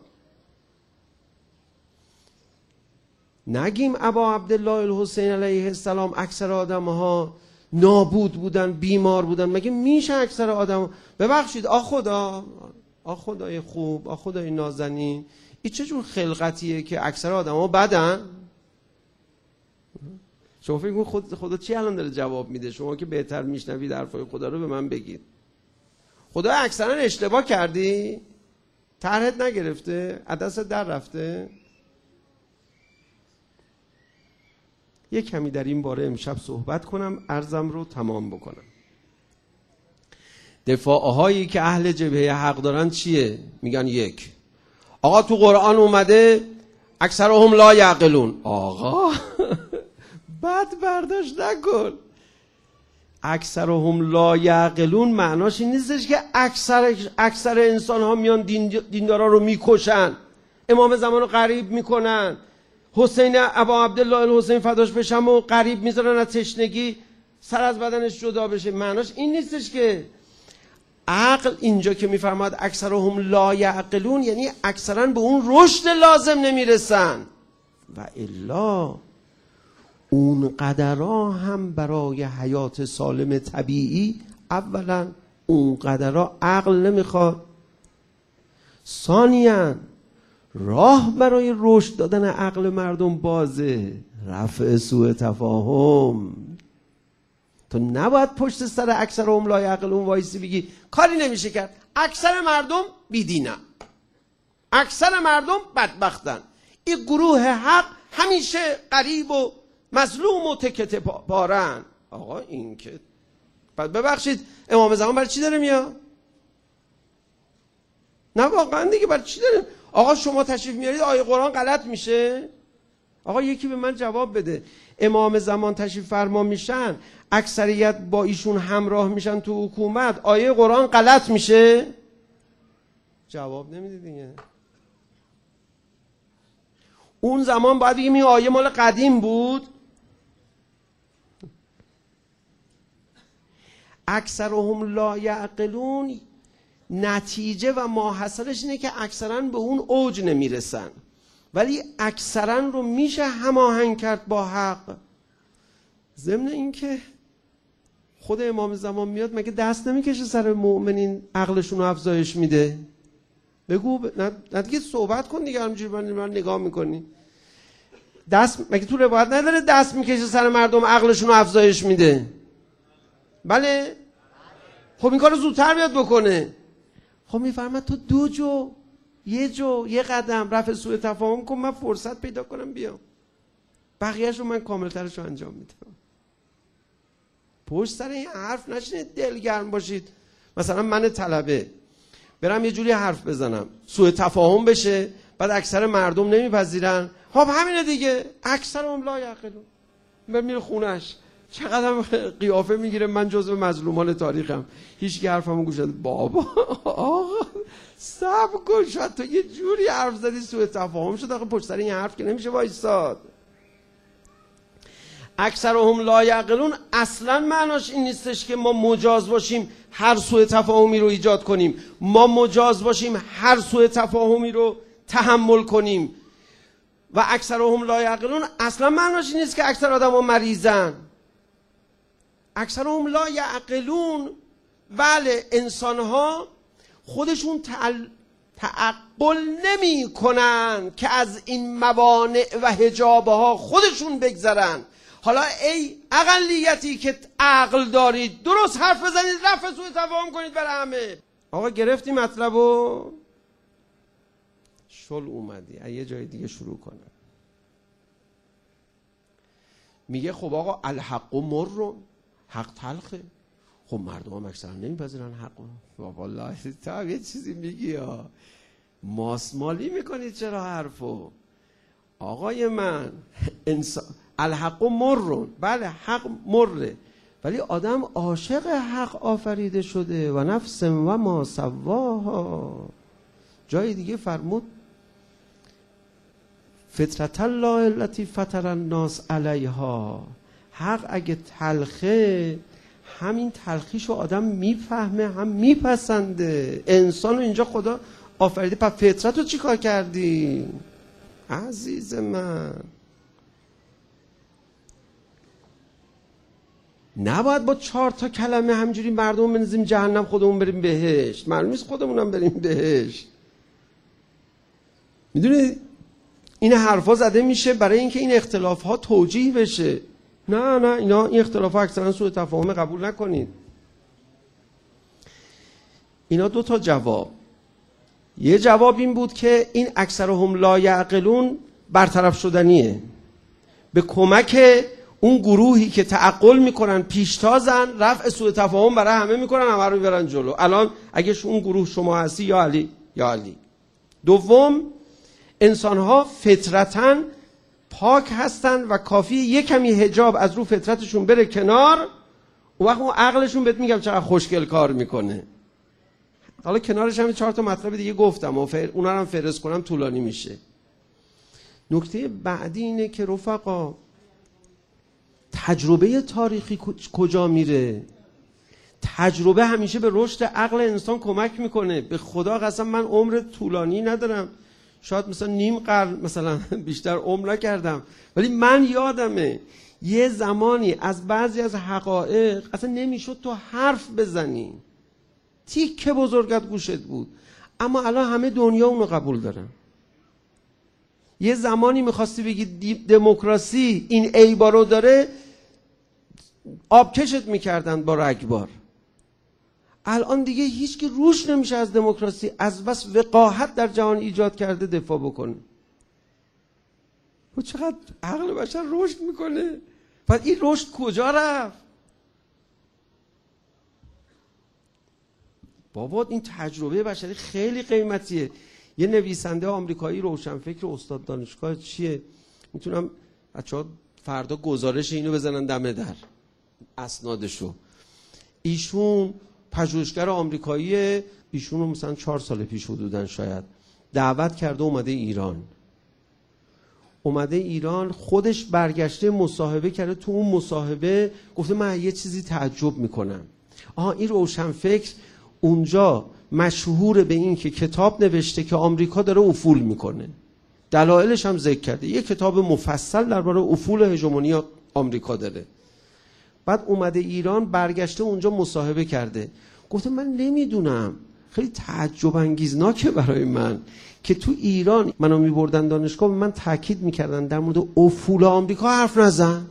A: نگیم ابا عبدالله الحسین علیه السلام اکثر آدم ها نابود بودن، بیمار بودن. مگه میشه اکثر آدم ببخشید خدای خوب، خدای نازنین، این چه جور خلقتیه که اکثر آدم ها بدن؟ شما فکر کنید خدا چی الان داره جواب میده؟ شما که بهتر میشنوید حرفای خدا رو به من بگید. خدا اکثرا اشتباه کردی؟ طرحت نگرفته؟ عدست در رفته؟ یک کمی در این باره امشب صحبت کنم، عرضم رو تمام بکنم. دفاعهایی که اهل جبهه حق دارن چیه؟ میگن یک، آقا تو قرآن اومده اکثرهم لا یعقلون. آقا بد برداشت نکن. اکثرهم لا یعقلون معناش این نیستش که اکثر انسان ها میان دیندارا رو میکشن، امام زمان رو غریب میکنن، حسین ابا عبدالله الحسین فداش بشم و غریب میذارن از تشنگی سر از بدنش جدا بشه. معناش این نیستش که عقل اینجا که میفرماد اکثرهم لا یعقلون یعنی اکثرا به اون رشد لازم نمیرسن. و الا اون قدرها هم برای حیات سالم طبیعی اولا اون قدرها عقل نمیخواد، ثانیاً راه برای رشد دادن عقل مردم بازه، رفع سوء تفاهم. تو نباید پشت سر اکثرهم لا یعقلون وایسی بگی کاری نمیشه کرد، اکثر مردم بیدینن، اکثر مردم بدبختن، این گروه حق همیشه غریب و مظلوم و تکه پارن. آقا این که ببخشید امام زمان برای چی داره میاد؟ نه واقعا دیگه برای چی داره؟ آقا شما تشریف میارید آیه قرآن غلط میشه؟ آقا یکی به من جواب بده، امام زمان تشریف فرما میشن، اکثریت با ایشون همراه میشن تو حکومت، آیه قرآن غلط میشه؟ جواب نمیده دیگه. اون زمان باید بگیم این آیه مال قدیم بود. اکثرهم لا یعقلون، نتیجه و ماحصلش اینه که اکثرا به اون اوج نمیرسن، ولی اکثرا رو میشه هماهنگ کرد با حق. ضمن این که خود امام زمان میاد مگه دست نمیکشه سر مؤمنین عقلشون رو افزایش میده؟ بگو نه دیگه صحبت کن دیگه، همینجوری من نگاه میکنی. دست مگه تو روایت نداره دست میکشه سر مردم عقلشون رو افزایش میده؟ بله. خب این کارو زودتر بیاد بکنه. خب میفرماد تو دو جو یه قدم رفع سوء تفاهم کن، من فرصت پیدا کنم بیام، بقیه‌اش رو من کاملترش رو انجام میدم. پشت سر این حرف نشینید دلگرم باشید. مثلا من طلبه برم یه جوری حرف بزنم سوء تفاهم بشه، بعد اکثر مردم نمیپذیرن، خب همینه دیگه، اکثرهم لا یعقلون. میره خونش چقدر قیافه میگیره من جزو مظلومان تاریخم، هیچ کی حرفمو گوش نده. بابا آقا صبر کن، شاید تو یه جوری حرف زدی سوء تفاهم شد، آقا پشت سر این حرف که نمیشه وایساد. اکثرهم لا یعقلون اصلا معناش این نیستش که ما مجاز باشیم هر سوء تفاهمی رو ایجاد کنیم، ما مجاز باشیم هر سوء تفاهمی رو تحمل کنیم. و اکثرهم لا یعقلون اصلا معناش این نیست که اکثر آدم‌ها مریضن. اکثرهم لا یعقلون، بله انسان‌ها خودشون تعقل نمی کنن که از این موانع و حجابها خودشون بگذرن. حالا ای اقلیتی که عقل دارید درست حرف بزنید، رفع سوء تفاهم کنید برای همه. آقا گرفتی مطلبو؟ شل اومدی یه جای دیگه شروع کنم. میگه خب آقا الحق مرون، حق تلخه. خب مردم هم اکثرا نمیپذیرن حقو. والله تا یه چیزی میگی ها ماسمالی میکنید چرا حرفو؟ آقای من انسان الحق مرون، بله حق مره، ولی آدم عاشق حق آفریده شده. و نفس و ما سواها. جای دیگه فرمود فطرت الله التي فطر الناس علیها. حق اگه تلخه همین تلخیشو آدم میفهمه هم میپسنده. انسانو اینجا خدا آفریده، پس فطرتو چی کار کردی عزیز من؟ نباید با 4 کلمه همجوری مردم بنزیم جهنم خودمون بریم بهشت. معلوم نیست خودمونم بریم بهشت. میدونی این حرفا زده میشه برای اینکه این اختلاف ها توجیه بشه. نه این اختلاف ها اکثرا سوء تفاهم قبول نکنید. اینا 2 جواب. یه جواب این بود که این اکثرهم لا یعقلون برطرف شدنیه، به کمک اون گروهی که تعقل میکنن پیشتازن، رفع سوء تفاهم برای همه میکنن، همه رو میبرن جلو. الان اگه اون گروه شما هستی یا علی. دوم، انسان‌ها فطرتاً پاک هستن و کافی یک کمی حجاب از رو فطرتشون بره کنار، اون وقت اون عقلشون بهت میگم چقدر خوشگل کار میکنه. حالا کنارش هم 4 مطلب دیگه گفتم و اونا رو هم فرض کنم طولانی میشه. نکته بعدی اینه که رفقا تجربه تاریخی کجا میره؟ تجربه همیشه به رشد عقل انسان کمک میکنه. به خدا قسم من عمر طولانی ندارم، شاید مثلا نیم قرن مثلا بیشتر عمر نکردم، ولی من یادمه یه زمانی از بعضی از حقایق اصلا نمیشد تو حرف بزنی، تیکه بزرگت گوشت بود، اما الان همه دنیا اونو قبول دارن. یه زمانی میخواستی بگی دموکراسی این عیبا رو داره، آبکشت میکردن با رگبار. الان دیگه هیچ کی روش نمیشه از دموکراسی از بس وقاحت در جهان ایجاد کرده دفاع بکنه. و چقدر عقل بشر رشد میکنه. پس این رشد کجا رفت؟ بابا این تجربه بشری خیلی قیمتیه. یه نویسنده آمریکایی روشنفکر استاد دانشگاه چیه میتونم بچه‌ها فردا گزارش اینو بزنن دم در اسنادشو. ایشون پژوهشگر آمریکایی، ایشون رو مثلا 4 سال پیش حدوداً شاید دعوت کرده اومده ایران، خودش برگشته مصاحبه کرده. تو اون مصاحبه گفته من یه چیزی تعجب میکنم، این روشنفکر اونجا مشهور به این که کتاب نوشته که آمریکا داره افول میکنه، دلایلش هم ذکر کرده، یه کتاب مفصل درباره افول هژمونی آمریکا داره. بعد اومده ایران، برگشته اونجا مصاحبه کرده، گفته من نمیدونم، خیلی تعجب انگیزناکه برای من که تو ایران منو میبردن دانشگاه، به من تاکید میکردن در مورد افول آمریکا حرف نزن.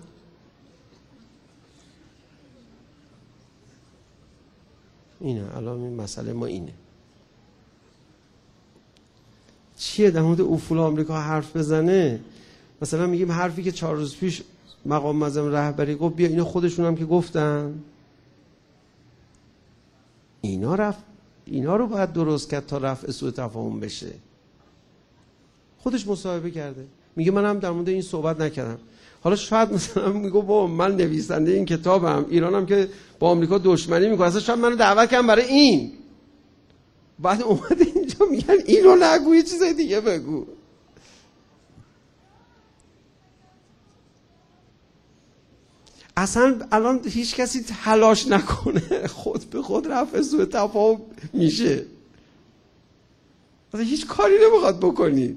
A: اینه الان این مسئله ما اینه. چیه در مورد افول آمریکا حرف بزنه؟ مثلا میگیم حرفی که 4 روز پیش مقام معظم رهبری گفت، بیا اینو خودشون هم که گفتن، اینا رو باید درست کرد تا رفع سوء تفاهم بشه. خودش مصاحبه کرده، میگه من هم در مورد این صحبت نکردم. حالا شاید مثلا میگه با من نویسنده این کتابم، ایرانم که با آمریکا دشمنی میکنه، اصلا شاید منو دعوت کردن برای این، بعد اومده اینجا میگن اینو نگو، یه چیز دیگه بگو. اصلا الان هیچ کسی تلاش نکنه، خود به خود رفع سوء تفاهم میشه. اصلا هیچ کاری نمیخواد بکنی.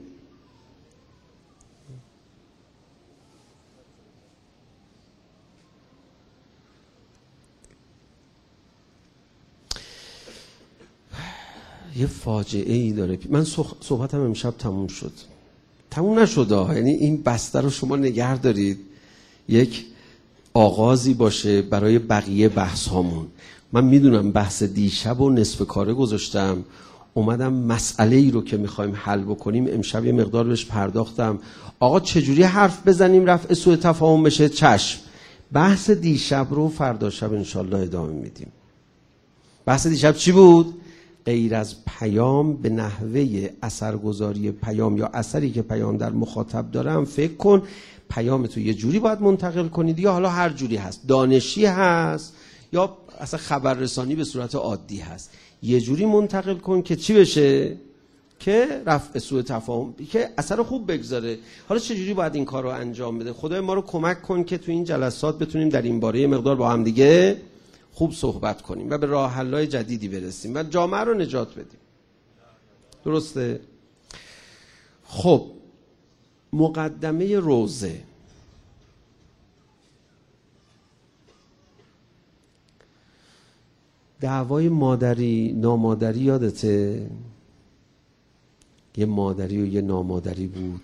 A: یه فاجعه ای داره. من صحبتم امشب تموم نشد، یعنی این بسته رو شما نگه دارید، یک آغازی باشه برای بقیه بحث هامون. من میدونم بحث دیشب و نصف کاره گذاشتم، اومدم مسئله ای رو که میخوایم حل بکنیم امشب یه مقدار بهش پرداختم. آقا چجوری حرف بزنیم رفع سوء تفاهم بشه؟ چشم، بحث دیشب رو فردا شب انشالله ادامه میدیم. بحث دیشب چی بود؟ غیر از پیام به نحوه اثرگذاری پیام یا اثری که پیام در مخاطب داره هم فکر کن. پیام تو یه جوری باید منتقل کنید، یا حالا هر جوری هست، دانشی هست یا اصلا خبررسانی به صورت عادی هست، یه جوری منتقل کن که چی بشه؟ که رفع سوء تفاهم، که اثر خوب بگذاره. حالا چه جوری باید این کار رو انجام بده؟ خدای ما رو کمک کن که تو این جلسات بتونیم در این باره مقدار با هم دیگه خوب صحبت کنیم و به راه حل‌های جدیدی برسیم و جامعه رو نجات بدیم. درسته؟ خب مقدمه روزه. دعوای مادری نامادری یادته؟ یه مادری و یه نامادری بود.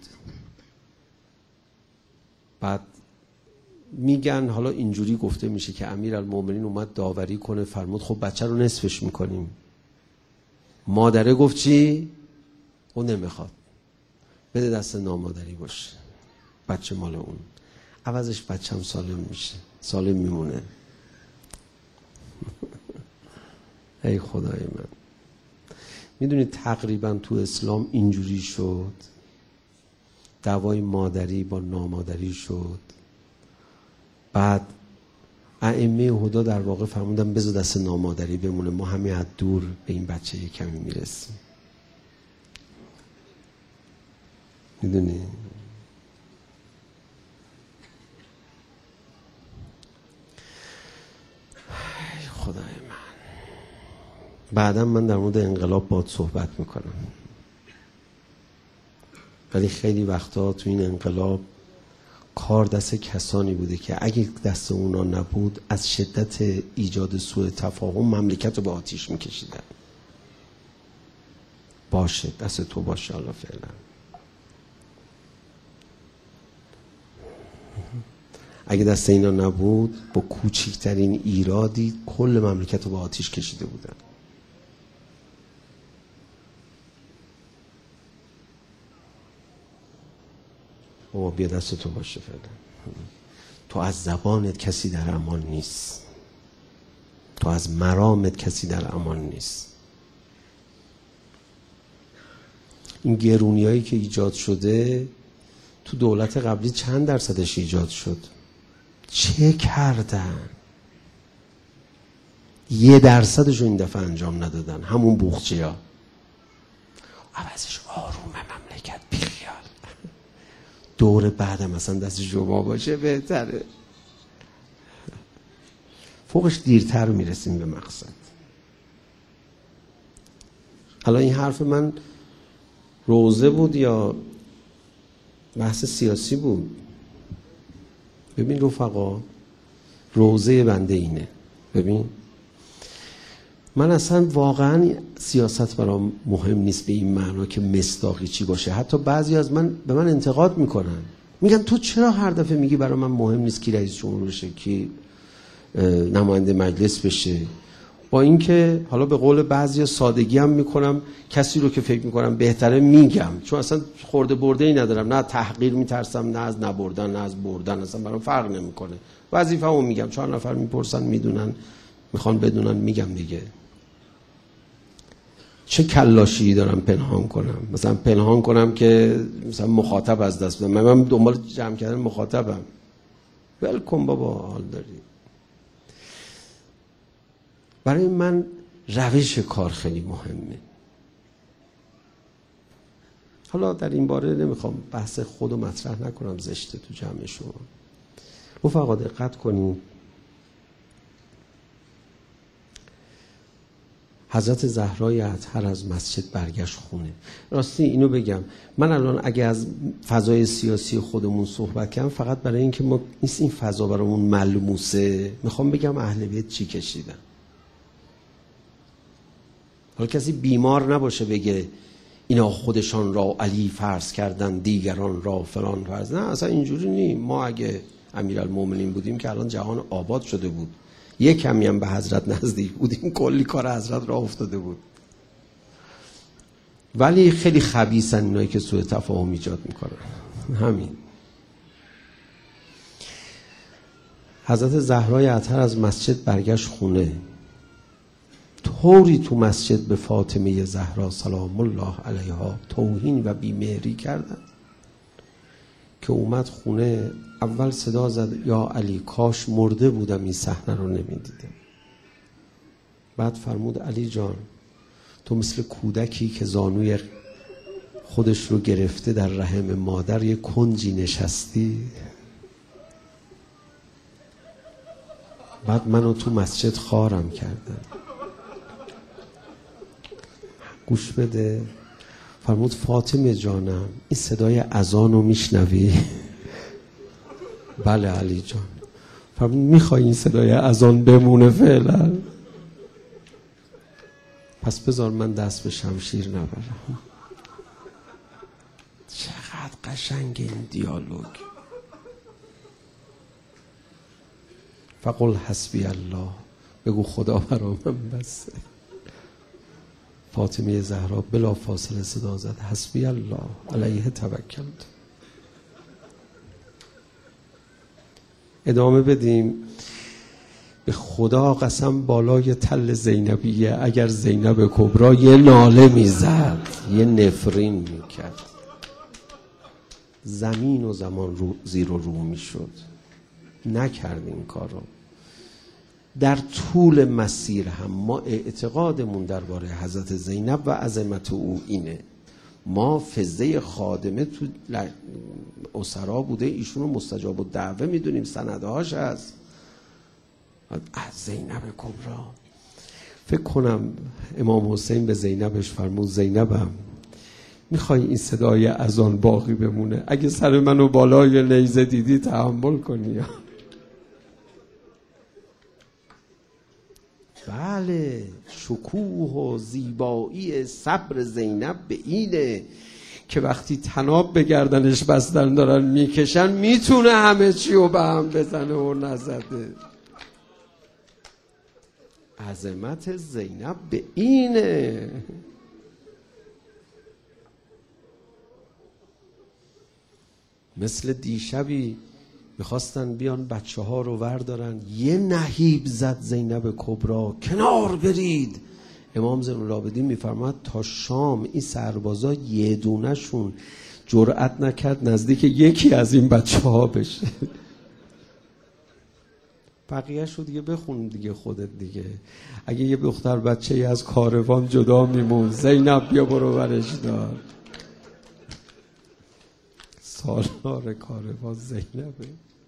A: بعد میگن، حالا اینجوری گفته میشه که امیرالمومنین اومد داوری کنه، فرمود خب بچه رو نصفش میکنیم. مادره گفت چی؟ اون نمیخواد، بده دست نامادری باشه، بچه مال اون، عوضش بچه هم سالم میشه، سالم میمونه. ای خدای من، میدونید تقریبا تو اسلام اینجوری شد، دعوای مادری با نامادری شد. بعد ائمه هدا در واقع فرمودن بذار دست نامادری بمونه، ما همین از دور به این بچه یه کمی میرسیم. میدونی خدای من، بعدا من در مورد انقلاب باهات صحبت میکنم، ولی خیلی وقتا تو این انقلاب کار دست کسانی بوده که اگه دست اونا نبود از شدت ایجاد سوء تفاهم مملکت رو به آتیش میکشیدن. باشه دست تو باشه حالا فعلا. اگه دست اینا نبود با کوچکترین ایرادی کل مملکت رو به آتیش کشیده بودن. بابا بیا دست تو باشه فعلا. تو از زبانت کسی در امان نیست، تو از مرامت کسی در امان نیست. این گرونیایی که ایجاد شده تو تو دولت قبلی چند درصدش ایجاد شد؟ چه کردن؟ 1% این دفعه انجام ندادن. همون بوقچیا. عوضش آرومه مملکت، بیخیال. دور بعدم مثلا دست شما باشه بهتره. فوقش دیرتر میرسیم به مقصد. الان این حرف من روزه بود یا بحث سیاسی بود؟ ببین رفقا، روزه بنده اینه. ببین من اصلا واقعا سیاست برام مهم نیست به این معنا که مصداقی چی باشه. حتی بعضی از به من انتقاد میکنن، میگن تو چرا هر دفعه میگی برای من مهم نیست کی رئیس جمهور بشه، کی نماینده مجلس بشه، با اینکه حالا به قول بعضیا سادگی هم میکنم، کسی رو که فکر میکنم بهتره میگم، چون اصلا خورده برده ای ندارم، نه تحقیر میترسم، نه از نبردن نه از بردن، اصلا برام فرق نمیکنه. وظیفه‌مو میگم، 4 نفر میپرسن میدونن، میخوان بدونن، میگم دیگه. چه کلاشی دارم پنهان کنم؟ مثلا پنهان کنم که مثلا مخاطب از دست بدم. من دنبال جمع کردن مخاطبم. ولکن بابا، حال داری. برای من روش کار خیلی مهمه. حالا در این باره نمیخوام بحث خودو مطرح نکنم، زشته تو جمع شما. رفقا دقت کنید، حضرت زهرای اطهر از مسجد برگشت خونه. راستی اینو بگم، من الان اگه از فضای سیاسی خودمون صحبت کنم فقط برای اینکه ما نیست این فضا برامون ملموسه، میخوام بگم اهل بیت چی کشیدن. حالا کسی بیمار نباشه بگه اینا خودشان را علی فرض کردن، دیگران را فلان فرض. نه اصلا اینجوری نی. ما اگه امیرالمومنین بودیم که الان جهان آباد شده بود، یک کمی هم به حضرت نزدیک بودیم، کلی کار حضرت را افتاده بود. ولی خیلی خبیثن اینایی که سوء تفاهم ایجاد میکنن. همین. حضرت زهرای اطهر از مسجد برگشت خونه. طوری تو مسجد به فاطمه زهرا سلام الله علیها توهین و بیمهری کردن که اومد خونه. اول صدا زد یا علی کاش مرده بودم این صحنه رو نمیدیدم. بعد فرمود علی جان تو مثل کودکی که زانوی خودش رو گرفته در رحم مادر یه کنجی نشستی. بعد منو تو مسجد خارم کردن. گوش بده. فرمود فاطمه جانم این صدای اذان رو میشنوی؟ بله علی جان. فرمود میخوای این صدای اذان بمونه فعلا؟ پس بذار من دست به شمشیر نبرم. چقدر قشنگ این دیالوگ. فقل حسبی الله، بگو خدا برا من بسه. فاطمه زهرا بلا فاصله صدا زد حسبی الله علیه توکلت. ادامه بدیم. به خدا قسم بالای تل زینبیه اگر زینب کبرا یه ناله میزد، یه نفرین میکرد، زمین و زمان زیر و رو میشد. نکرد این کارو. در طول مسیر هم ما اعتقادمون درباره حضرت زینب و عظمت او اینه. ما فزه خادمه تو اسرا بوده، ایشونو مستجاب الدعوه میدونیم، سندهاش هست. از زینب کبرا فکر کنم امام حسین به زینبش فرمود زینبم میخوای این صدای اذان باقی بمونه؟ اگه سر منو بالای نیزه دیدی تحمل کنی. بله، شکوه و زیبایی صبر زینب به اینه که وقتی طناب به گردنش بستن دارن میکشن میتونه همه چی رو به هم بزنه و نزده. عظمت زینب به اینه. مثل دیشبی میخواستن بیان بچه ها رو وردارن، یه نهیب زد زینب کبرا کنار برید. امام زین العابدین میفرماد تا شام این سربازا یه دونشون جرأت نکرد نزدیک یکی از این بچه ها بشه. بقیه شو دیگه بخون دیگه خودت دیگه. اگه یه دختر بچه ای از کاروان جدا میمون، زینب بیا برو برش دار. سالار کاروان زینبه.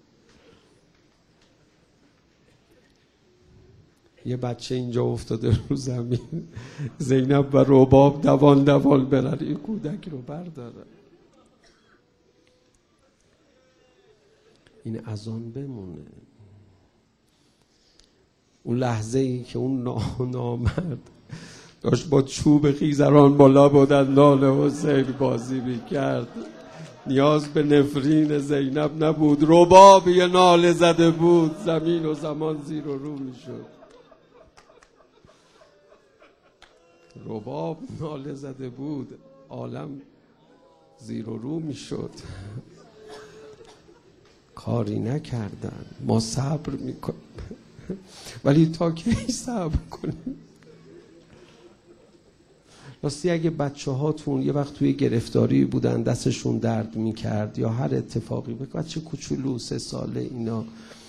A: یه بچه اینجا افتاده رو زمین، زینب و رباب دوان دوان برن این کودک رو بردارن. این از آن بمونه. اون لحظه ای که اون نامرد داشت با چوب خیزران بالا بودن نال حسین بازی میکرد، نیاز به نفرین زینب نبود. رباب یه ناله زده بود، زمین و زمان زیر و رو میشد. رباب ناله زده بود، عالم زیر و رو میشد. کاری نکردن. ما صبر میکنیم ولی تا کی صبر کنیم؟ راستی اگه بچه هاتون یه وقت توی گرفتاری بودن، دستشون درد میکرد یا هر اتفاقی، بچه کوچولو 3 ساله اینا،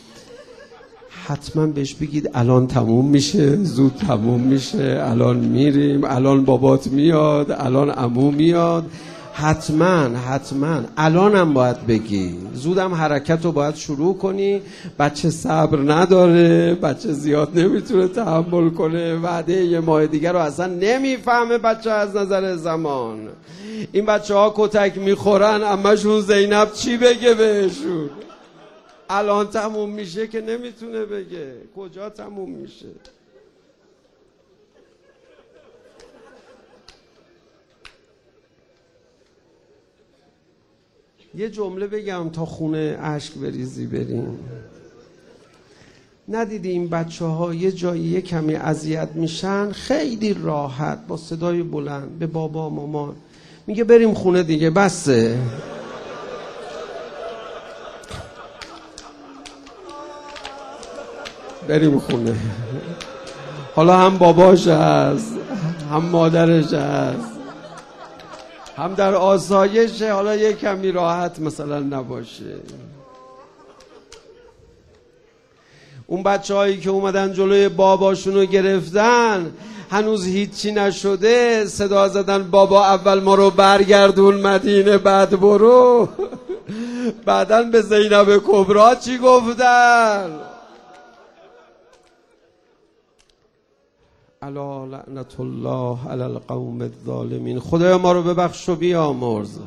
A: حتما بهش بگید الان تموم میشه، زود تموم میشه، الان میریم، الان بابات میاد، الان عمو میاد. حتما الانم باید بگی، زودم حرکت رو باید شروع کنی. بچه صبر نداره، بچه زیاد نمیتونه تحمل کنه، وعده یه ماه دیگر رو اصلا نمیفهمه بچه از نظر زمان. این بچه ها کتک میخورن، امشون زینب چی بگه بهشون؟ الان تموم میشه که نمیتونه بگه. کجا تموم میشه؟ یه جمله بگم تا خونه اشک بریزی بریم. ندیدی این بچه ها یه جایی یه کمی اذیت میشن، خیلی راحت با صدای بلند به بابا مامان میگه بریم خونه دیگه، بسه. بریم خونه. حالا هم باباش هست، هم مادرش هست، هم در آسایشه، حالا یه کمی راحت مثلا نباشه. اون بچه هایی که اومدن جلوی باباشونو گرفتن، هنوز هیچی نشده، صدا زدن بابا اول ما رو برگردون مدینه بعد برو. بعدن به زینب کبرا چی گفتن؟ الا لعنت الله علی القوم الظالمین. خدایا ما رو ببخش و بیامرز.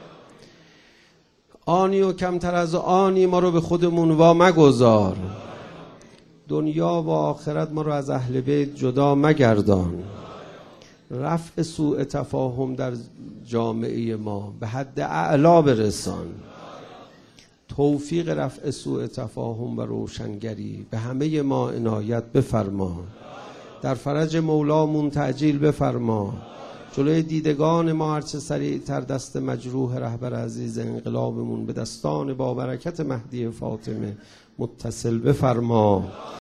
A: آنی و کمتر از آنی ما رو به خودمون وا مگذار. دنیا و آخرت ما رو از اهل بیت جدا مگردان. رفع سوء تفاهم در جامعه ما به حد اعلا برسان. توفیق رفع سوء تفاهم و روشنگری به همه ما عنایت بفرما. در فرج مولامون تعجیل بفرما. جلوی دیدگان ما هرچه سریعتر دست مجروح رهبر عزیز انقلابمون به دستان با برکت مهدی فاطمه متصل بفرما.